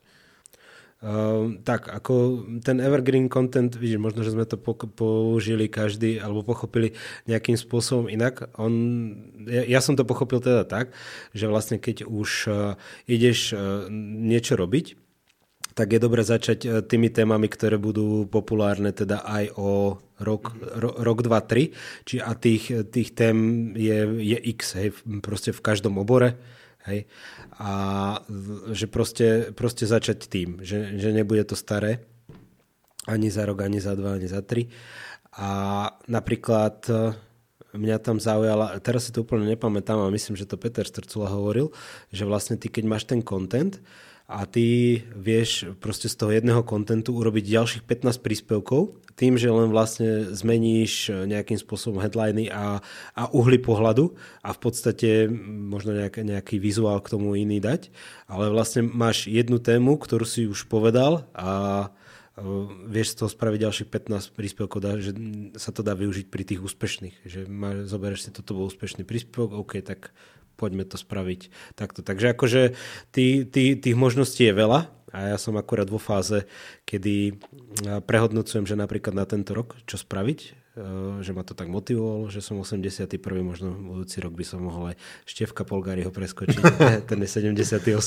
Tak, ako ten evergreen content, vidíš, možno, že sme to použili každý, alebo pochopili nejakým spôsobom inak. Ja som to pochopil teda tak, že vlastne keď už ideš niečo robiť, tak je dobre začať tými témami, ktoré budú populárne teda aj o rok, 2, 3. Čiže a tých tém je x, hej, proste v každom obore. Hej. A že proste začať tým, že nebude to staré ani za rok, ani za 2, ani za 3. A napríklad mňa tam zaujala, teraz si to úplne nepamätám, ale myslím, že to Peter Strcula hovoril, že vlastne ty, keď máš ten content a ty vieš proste z toho jedného kontentu urobiť ďalších 15 príspevkov, tým, že len vlastne zmeníš nejakým spôsobom headliny a uhly pohľadu a v podstate možno nejaký vizuál k tomu iný dať, ale vlastne máš jednu tému, ktorú si už povedal a vieš z toho spraviť ďalších 15 príspevkov, že sa to dá využiť pri tých úspešných. Že zoberieš si, toto bol úspešný príspevok, OK, tak poďme to spraviť takto. Takže akože tých možností je veľa a ja som akurát vo fáze, kedy prehodnocujem, že napríklad na tento rok, čo spraviť že ma to tak motivovalo, že som 81. Možno budúci rok by som mohol aj Števka Polgáriho preskočiť, ten je 78.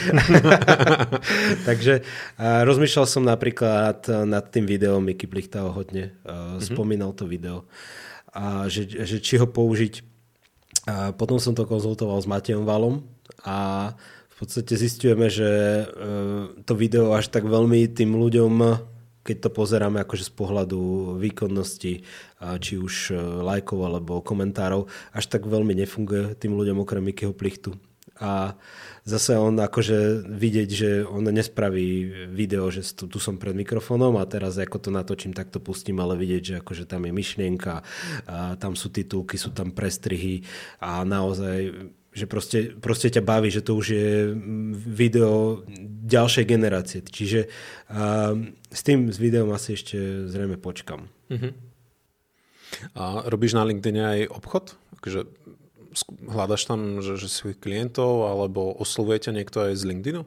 Takže rozmýšľal som napríklad nad tým videom, Miky Plichta hodne spomínal to video, a že či ho použiť. A potom som to konzultoval s Matejom Valom a v podstate zistujeme, že to video až tak veľmi tým ľuďom, keď to pozeráme akože z pohľadu výkonnosti, či už lajkov alebo komentárov, až tak veľmi nefunguje tým ľuďom okrem Mikyho Plichtu. A zase on akože vidieť, že on nespraví video, že tu som pred mikrofónom a teraz ako to natočím, tak to pustím, ale vidieť, že akože tam je myšlienka, a tam sú titulky, sú tam prestrihy a naozaj, že proste ťa baví, že to už je video ďalšej generácie. Čiže s videom asi ešte zrejme počkam. Uh-huh. A robíš na LinkedIn aj obchod? Takže hľadaš tam, že svojich klientov, alebo oslovujete niekto aj z LinkedInu?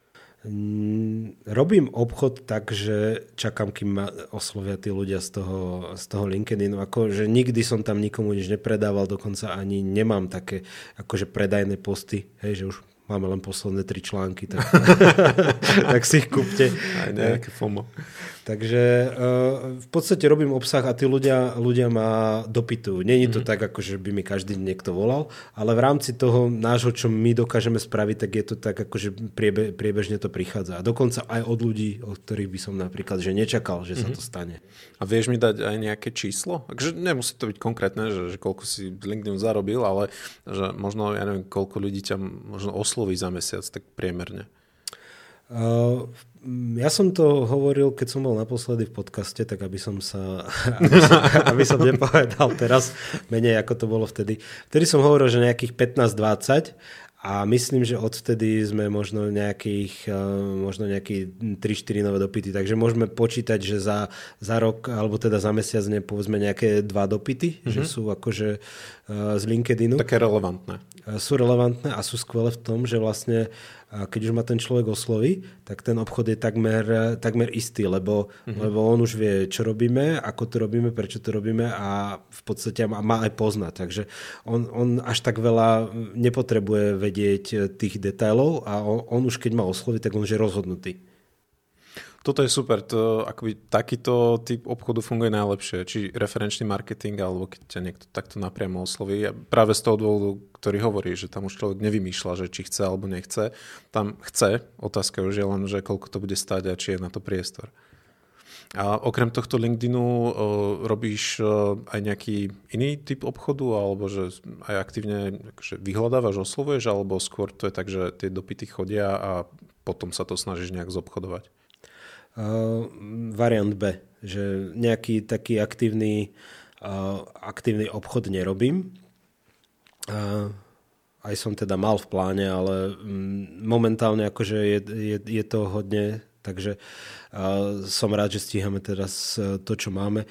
Robím obchod tak, že čakám, kým ma oslovia tí ľudia z toho LinkedInu. Akože nikdy som tam nikomu nič nepredával, dokonca ani nemám také akože predajné posty, hej, že už máme len posledné 3 články, tak, tak si ich kúpte. Aj nejaké FOMO. Takže v podstate robím obsah a tí ľudia ma dopytujú. Nie je to tak, ako že by mi každý niekto volal, ale v rámci toho nášho, čo my dokážeme spraviť, tak je to tak, ako že priebežne to prichádza. A dokonca aj od ľudí, od ktorých by som napríklad že nečakal, že sa to stane. A vieš mi dať aj nejaké číslo? Takže nemusí to byť konkrétne, že koľko si LinkedIn zarobil, ale že možno, ja neviem, koľko ľudí ťa možno osloví za mesiac, tak priemerne. Ja som to hovoril, keď som bol naposledy v podcaste, tak aby som nepovedal teraz menej, ako to bolo vtedy. Vtedy som hovoril, že nejakých 15-20 a myslím, že odvtedy sme možno nejaké 3-4 nové dopyty. Takže môžeme počítať, že za rok, alebo teda za mesiac povedzme nejaké 2 dopyty, že sú akože z LinkedInu. Také relevantné. Sú relevantné a sú skvelé v tom, že vlastne keď už ma ten človek osloví, tak ten obchod je takmer istý, lebo on už vie, čo robíme, ako to robíme, prečo to robíme a v podstate má aj poznať. Takže on až tak veľa nepotrebuje vedieť tých detailov a on už keď ma osloví, tak on už je rozhodnutý. Toto je super, akoby takýto typ obchodu funguje najlepšie, či referenčný marketing, alebo keď ťa niekto takto napriamo osloví. A práve z toho dôvodu, ktorý hovorí, že tam už človek nevymýšľa, že či chce alebo nechce. Tam chce, otázka už je len, že koľko to bude stáť a či je na to priestor. A okrem tohto LinkedInu robíš aj nejaký iný typ obchodu, alebo že aj aktívne akože vyhľadávaš, oslovuješ, alebo skôr to je tak, že tie dopyty chodia a potom sa to snažíš nejak zobchodovať? Variant B, že nejaký taký aktívny obchod nerobím. Aj som teda mal v pláne, ale momentálne akože je to hodne, takže som rád, že stíhame teraz to, čo máme.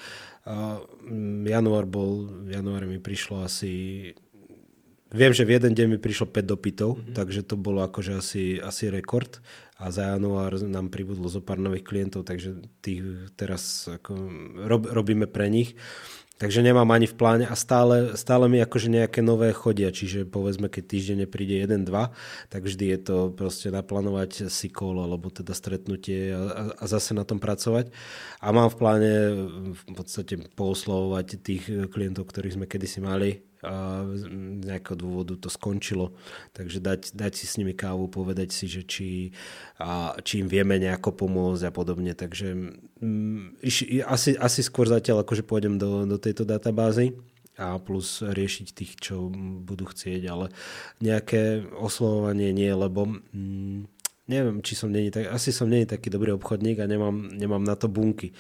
Január mi prišlo asi... Viem, že v jeden deň mi prišlo 5 dopytov, takže to bolo akože asi rekord. A za január nám pribudlo zo pár nových klientov, takže tých teraz ako robíme pre nich. Takže nemám ani v pláne a stále mi akože nejaké nové chodia. Čiže povedzme, keď týždenne príde 1-2, tak vždy je to proste naplánovať si call alebo teda stretnutie a zase na tom pracovať. A mám v pláne v podstate pooslovovať tých klientov, ktorých sme kedysi mali. A z nejakého dôvodu to skončilo. Takže dať si s nimi kávu, povedať si, že či im vieme nejako pomôcť a podobne. Takže asi skôr zatiaľ akože pôjdem do tejto databázy a plus riešiť tých, čo budú chcieť, ale nejaké oslovovanie nie, lebo neviem, či som asi som není taký dobrý obchodník a nemám na to bunky,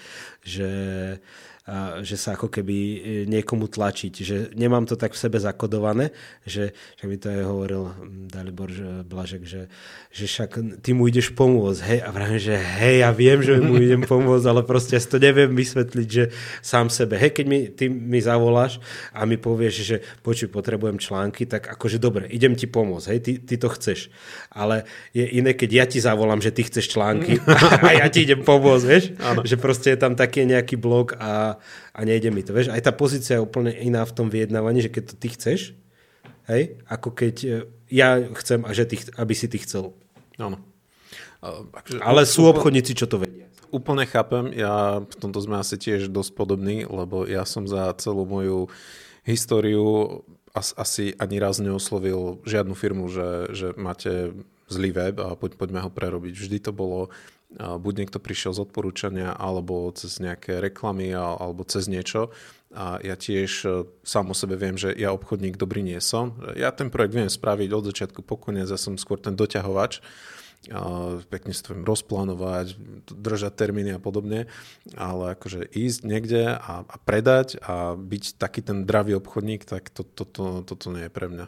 že sa ako keby niekomu tlačiť, že nemám to tak v sebe zakodované, že mi to aj hovoril Dalibor Blažek, že však ty mu ideš pomôcť, hej, a vravím, že hej, ja viem, že mu idem pomôcť, ale proste ja si to neviem vysvetliť, že sám sebe, hej, keď ty mi zavoláš a mi povieš, že počuj, potrebujem články, tak akože dobre, idem ti pomôcť, hej, ty to chceš, ale je iné, keď ja ti zavolám, že ty chceš články a ja ti idem pomôcť, vieš, že proste je tam taký nejaký blok a a nejde mi to. Vieš, aj tá pozícia je úplne iná v tom vyjednávaní, že keď to ty chceš, hej, ako keď ja chcem, aby si ty chcel. Áno. Ale sú obchodníci, čo to vedia. Úplne chápem, ja v tomto sme asi tiež dosť podobní, lebo ja som za celú moju históriu asi ani raz neoslovil žiadnu firmu, že máte zlý web a poďme ho prerobiť. Vždy to bolo, buď niekto prišiel z odporúčania, alebo cez nejaké reklamy, alebo cez niečo. A ja tiež sám o sebe viem, že ja obchodník dobrý nie som. Ja ten projekt viem spraviť od začiatku po koniec, ja som skôr ten doťahovač. Pekne si to viem rozplánovať, držať termíny a podobne, ale akože ísť niekde a predať a byť taký ten dravý obchodník, tak toto nie je pre mňa.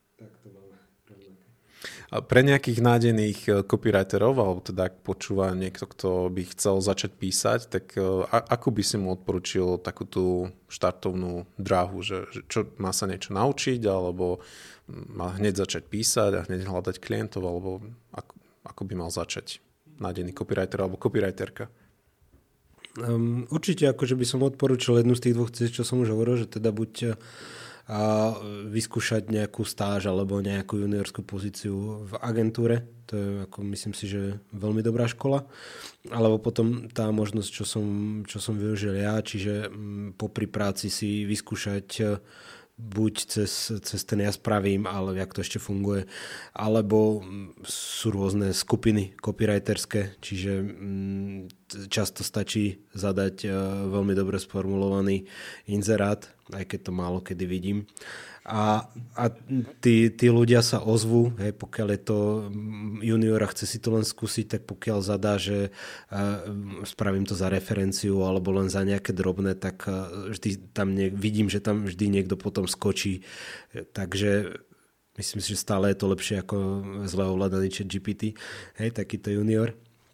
A pre nejakých nádených copywriterov, alebo teda ak počúva niekto, kto by chcel začať písať, tak ako by si mu odporučil takú tú štartovnú dráhu, že čo má sa niečo naučiť, alebo má hneď začať písať a hneď hľadať klientov, alebo ako by mal začať nádený copywriter alebo copywriterka? Určite akože by som odporučil jednu z tých dvoch ciest, čo som už hovoril, že teda buď vyskúšať nejakú stáž alebo nejakú juniorskú pozíciu v agentúre, to je ako myslím si, že veľmi dobrá škola, alebo potom tá možnosť, čo som využil ja, čiže popri práci si vyskúšať buď cez ten ja spravím, ale jak to ešte funguje, alebo sú rôzne skupiny copywriterské, čiže často stačí zadať veľmi dobre sformulovaný inzerát, aj keď to málo kedy vidím. A tí ľudia sa ozvú, hej, pokiaľ je to junior a chce si to len skúsiť, tak pokiaľ zadá, že spravím to za referenciu alebo len za nejaké drobné, tak vždy tam vidím, že tam vždy niekto potom skočí. Takže myslím si, že stále je to lepšie ako zle ovládaný ChatGPT, hej, takýto junior.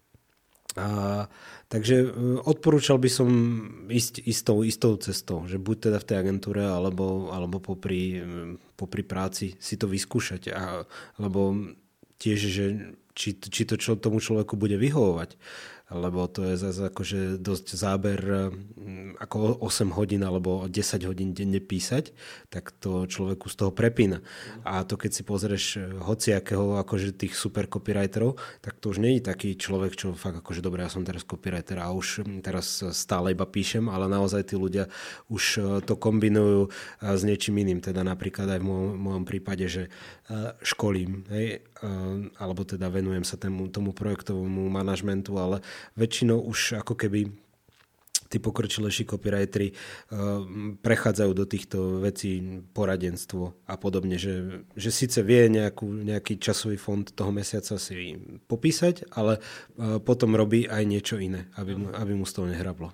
Takže odporúčal by som ísť istou cestou, že buď teda v tej agentúre, alebo popri práci si to vyskúšať. Lebo tiež, že či to tomu človeku bude vyhovovať. Lebo to je zase akože dosť záber ako 8 hodín alebo 10 hodín denne písať, tak to človeku z toho prepína. A to keď si pozrieš hociakého akože tých super copywriterov, tak to už nie je taký človek, čo fakt akože dobre, ja som teraz copywriter a už teraz stále iba píšem, ale naozaj tí ľudia už to kombinujú s niečím iným. Teda napríklad aj v mojom prípade, že školím, hej, alebo teda venujem sa tomu projektovému manažmentu, ale väčšinou už ako keby tí pokročilejší copywriteri prechádzajú do týchto vecí poradenstvo a podobne, že síce vie nejaký časový fond toho mesiaca si popísať, ale potom robí aj niečo iné, aby mu z toho nehrablo.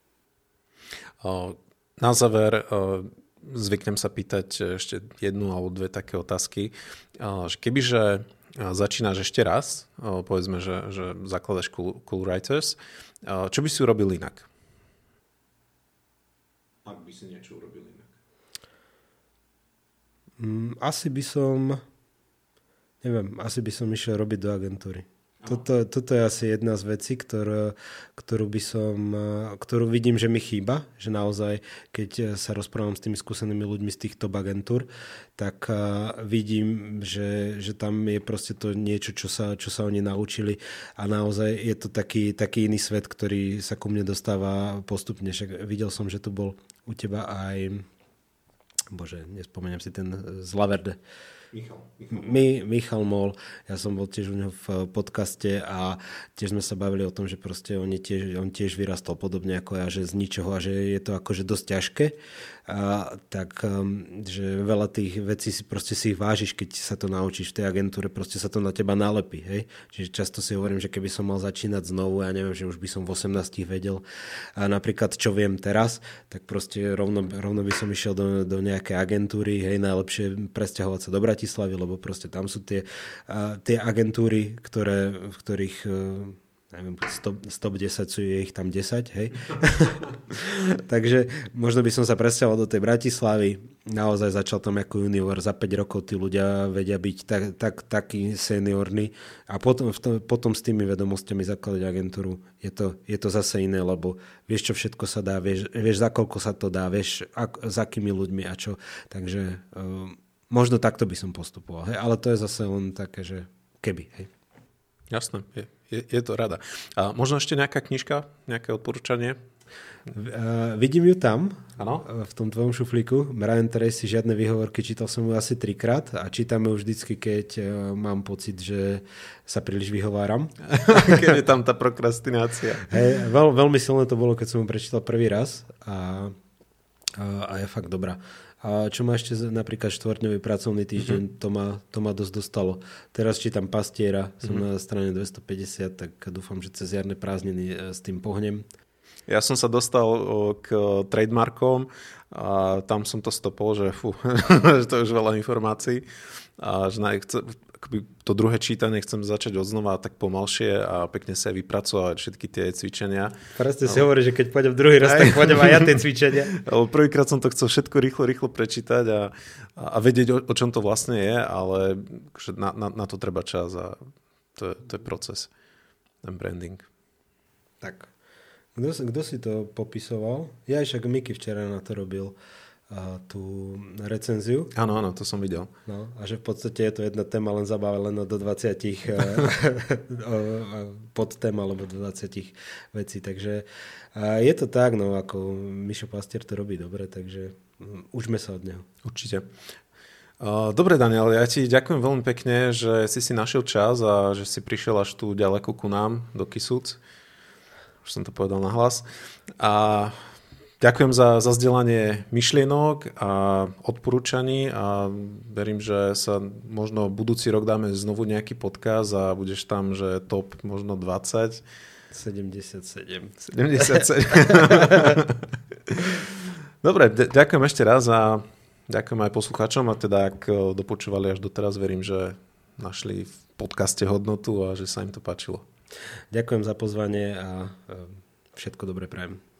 Na záver zvyknem sa pýtať ešte jednu alebo dve také otázky. Kebyže začínaš ešte raz, povedzme, že zakladaš Cool Writers, čo by si urobil inak? Ak by si niečo urobil inak. Asi by som išiel robiť do agentúry. Toto je asi jedna z vecí, ktorú vidím, že mi chýba, že naozaj, keď sa rozprávam s tými skúsenými ľuďmi z tých top agentúr, tak vidím, že tam je proste to niečo, čo sa oni naučili a naozaj je to taký iný svet, ktorý sa ku mne dostáva postupne. Však videl som, že tu bol u teba aj, nespomeniem si ten z Laverde. Michal Mol, ja som bol tiež u neho v podcaste a tiež sme sa bavili o tom, že proste on tiež vyrastol podobne ako ja, že z ničoho a že je to akože dosť ťažké. Že veľa tých vecí si ich vážiš, keď sa to naučíš v tej agentúre, proste sa to na teba nalepí. Hej? Čiže často si hovorím, že keby som mal začínať znovu, ja neviem, že už by som v 18 vedel a napríklad čo viem teraz, tak proste rovno by som išiel do nejakej agentúry, hej, najlepšie presťahovať sa do Bratislavy, lebo proste tam sú tie agentúry, v ktorých neviem, 110 sú, je ich tam 10, hej. Takže možno by som sa presťahoval do tej Bratislavy, naozaj začal tam ako junior, za 5 rokov tí ľudia vedia byť takí seniorní a potom s tými vedomosťami zakladať agentúru je to zase iné, lebo vieš, čo všetko sa dá, vieš za koľko sa to dá, vieš, s akými ľuďmi a čo. Takže možno takto by som postupoval, hej. Ale to je zase len také, že keby, hej. Jasné, je to rada. A možno ešte nejaká knižka, nejaké odporúčanie? Vidím ju tam, ano? V tom tvojom šuflíku. Brian Tracy, žiadne výhovorky, čítal som ju asi 3-krát a čítam ju vždycky, keď mám pocit, že sa príliš vyhováram. Keď je tam tá prokrastinácia. Hej, veľmi silné to bolo, keď som ju prečítal prvý raz a je fakt dobrá. A čo má ešte napríklad 4-dňový pracovný týždeň, to ma dosť dostalo. Teraz čítam Pastiera, som na strane 250, tak dúfam, že cez jarné prázdniny s tým pohnem. Ja som sa dostal k trademarkom a tam som to stopol, že že to je už veľa informácií a že to druhé čítanie chcem začať odznova tak pomalšie a pekne sa vypracovať všetky tie cvičenia. Presne si hovorí, že keď pôjdem druhý raz, tak pôjdem aj ja tie cvičenia. Prvýkrát som to chcel všetko rýchlo prečítať a vedieť, o čom to vlastne je, ale na to treba čas a to je proces, ten branding. Tak. Kto si to popisoval? Ja však Miky včera na to robil tú recenziu. Áno, to som videl. No, a že v podstate je to jedna téma len zabávená do 20 podtém alebo do 20 vecí. Takže je to tak, no ako Mišo Pastier to robí dobre, takže učme sa od neho. Určite. Dobre, Daniel, ja ti ďakujem veľmi pekne, že si našiel čas a že si prišiel až tu ďaleko ku nám do Kisúc. Už som to povedal nahlas. A ďakujem za zdieľanie myšlienok a odporúčaní a verím, že sa možno budúci rok dáme znovu nejaký podcast a budeš tam, že top možno 20. 77. Dobre, ďakujem ešte raz a ďakujem aj poslucháčom a teda ak dopočúvali až doteraz, verím, že našli v podcaste hodnotu a že sa im to páčilo. Ďakujem za pozvanie a všetko dobré prajem.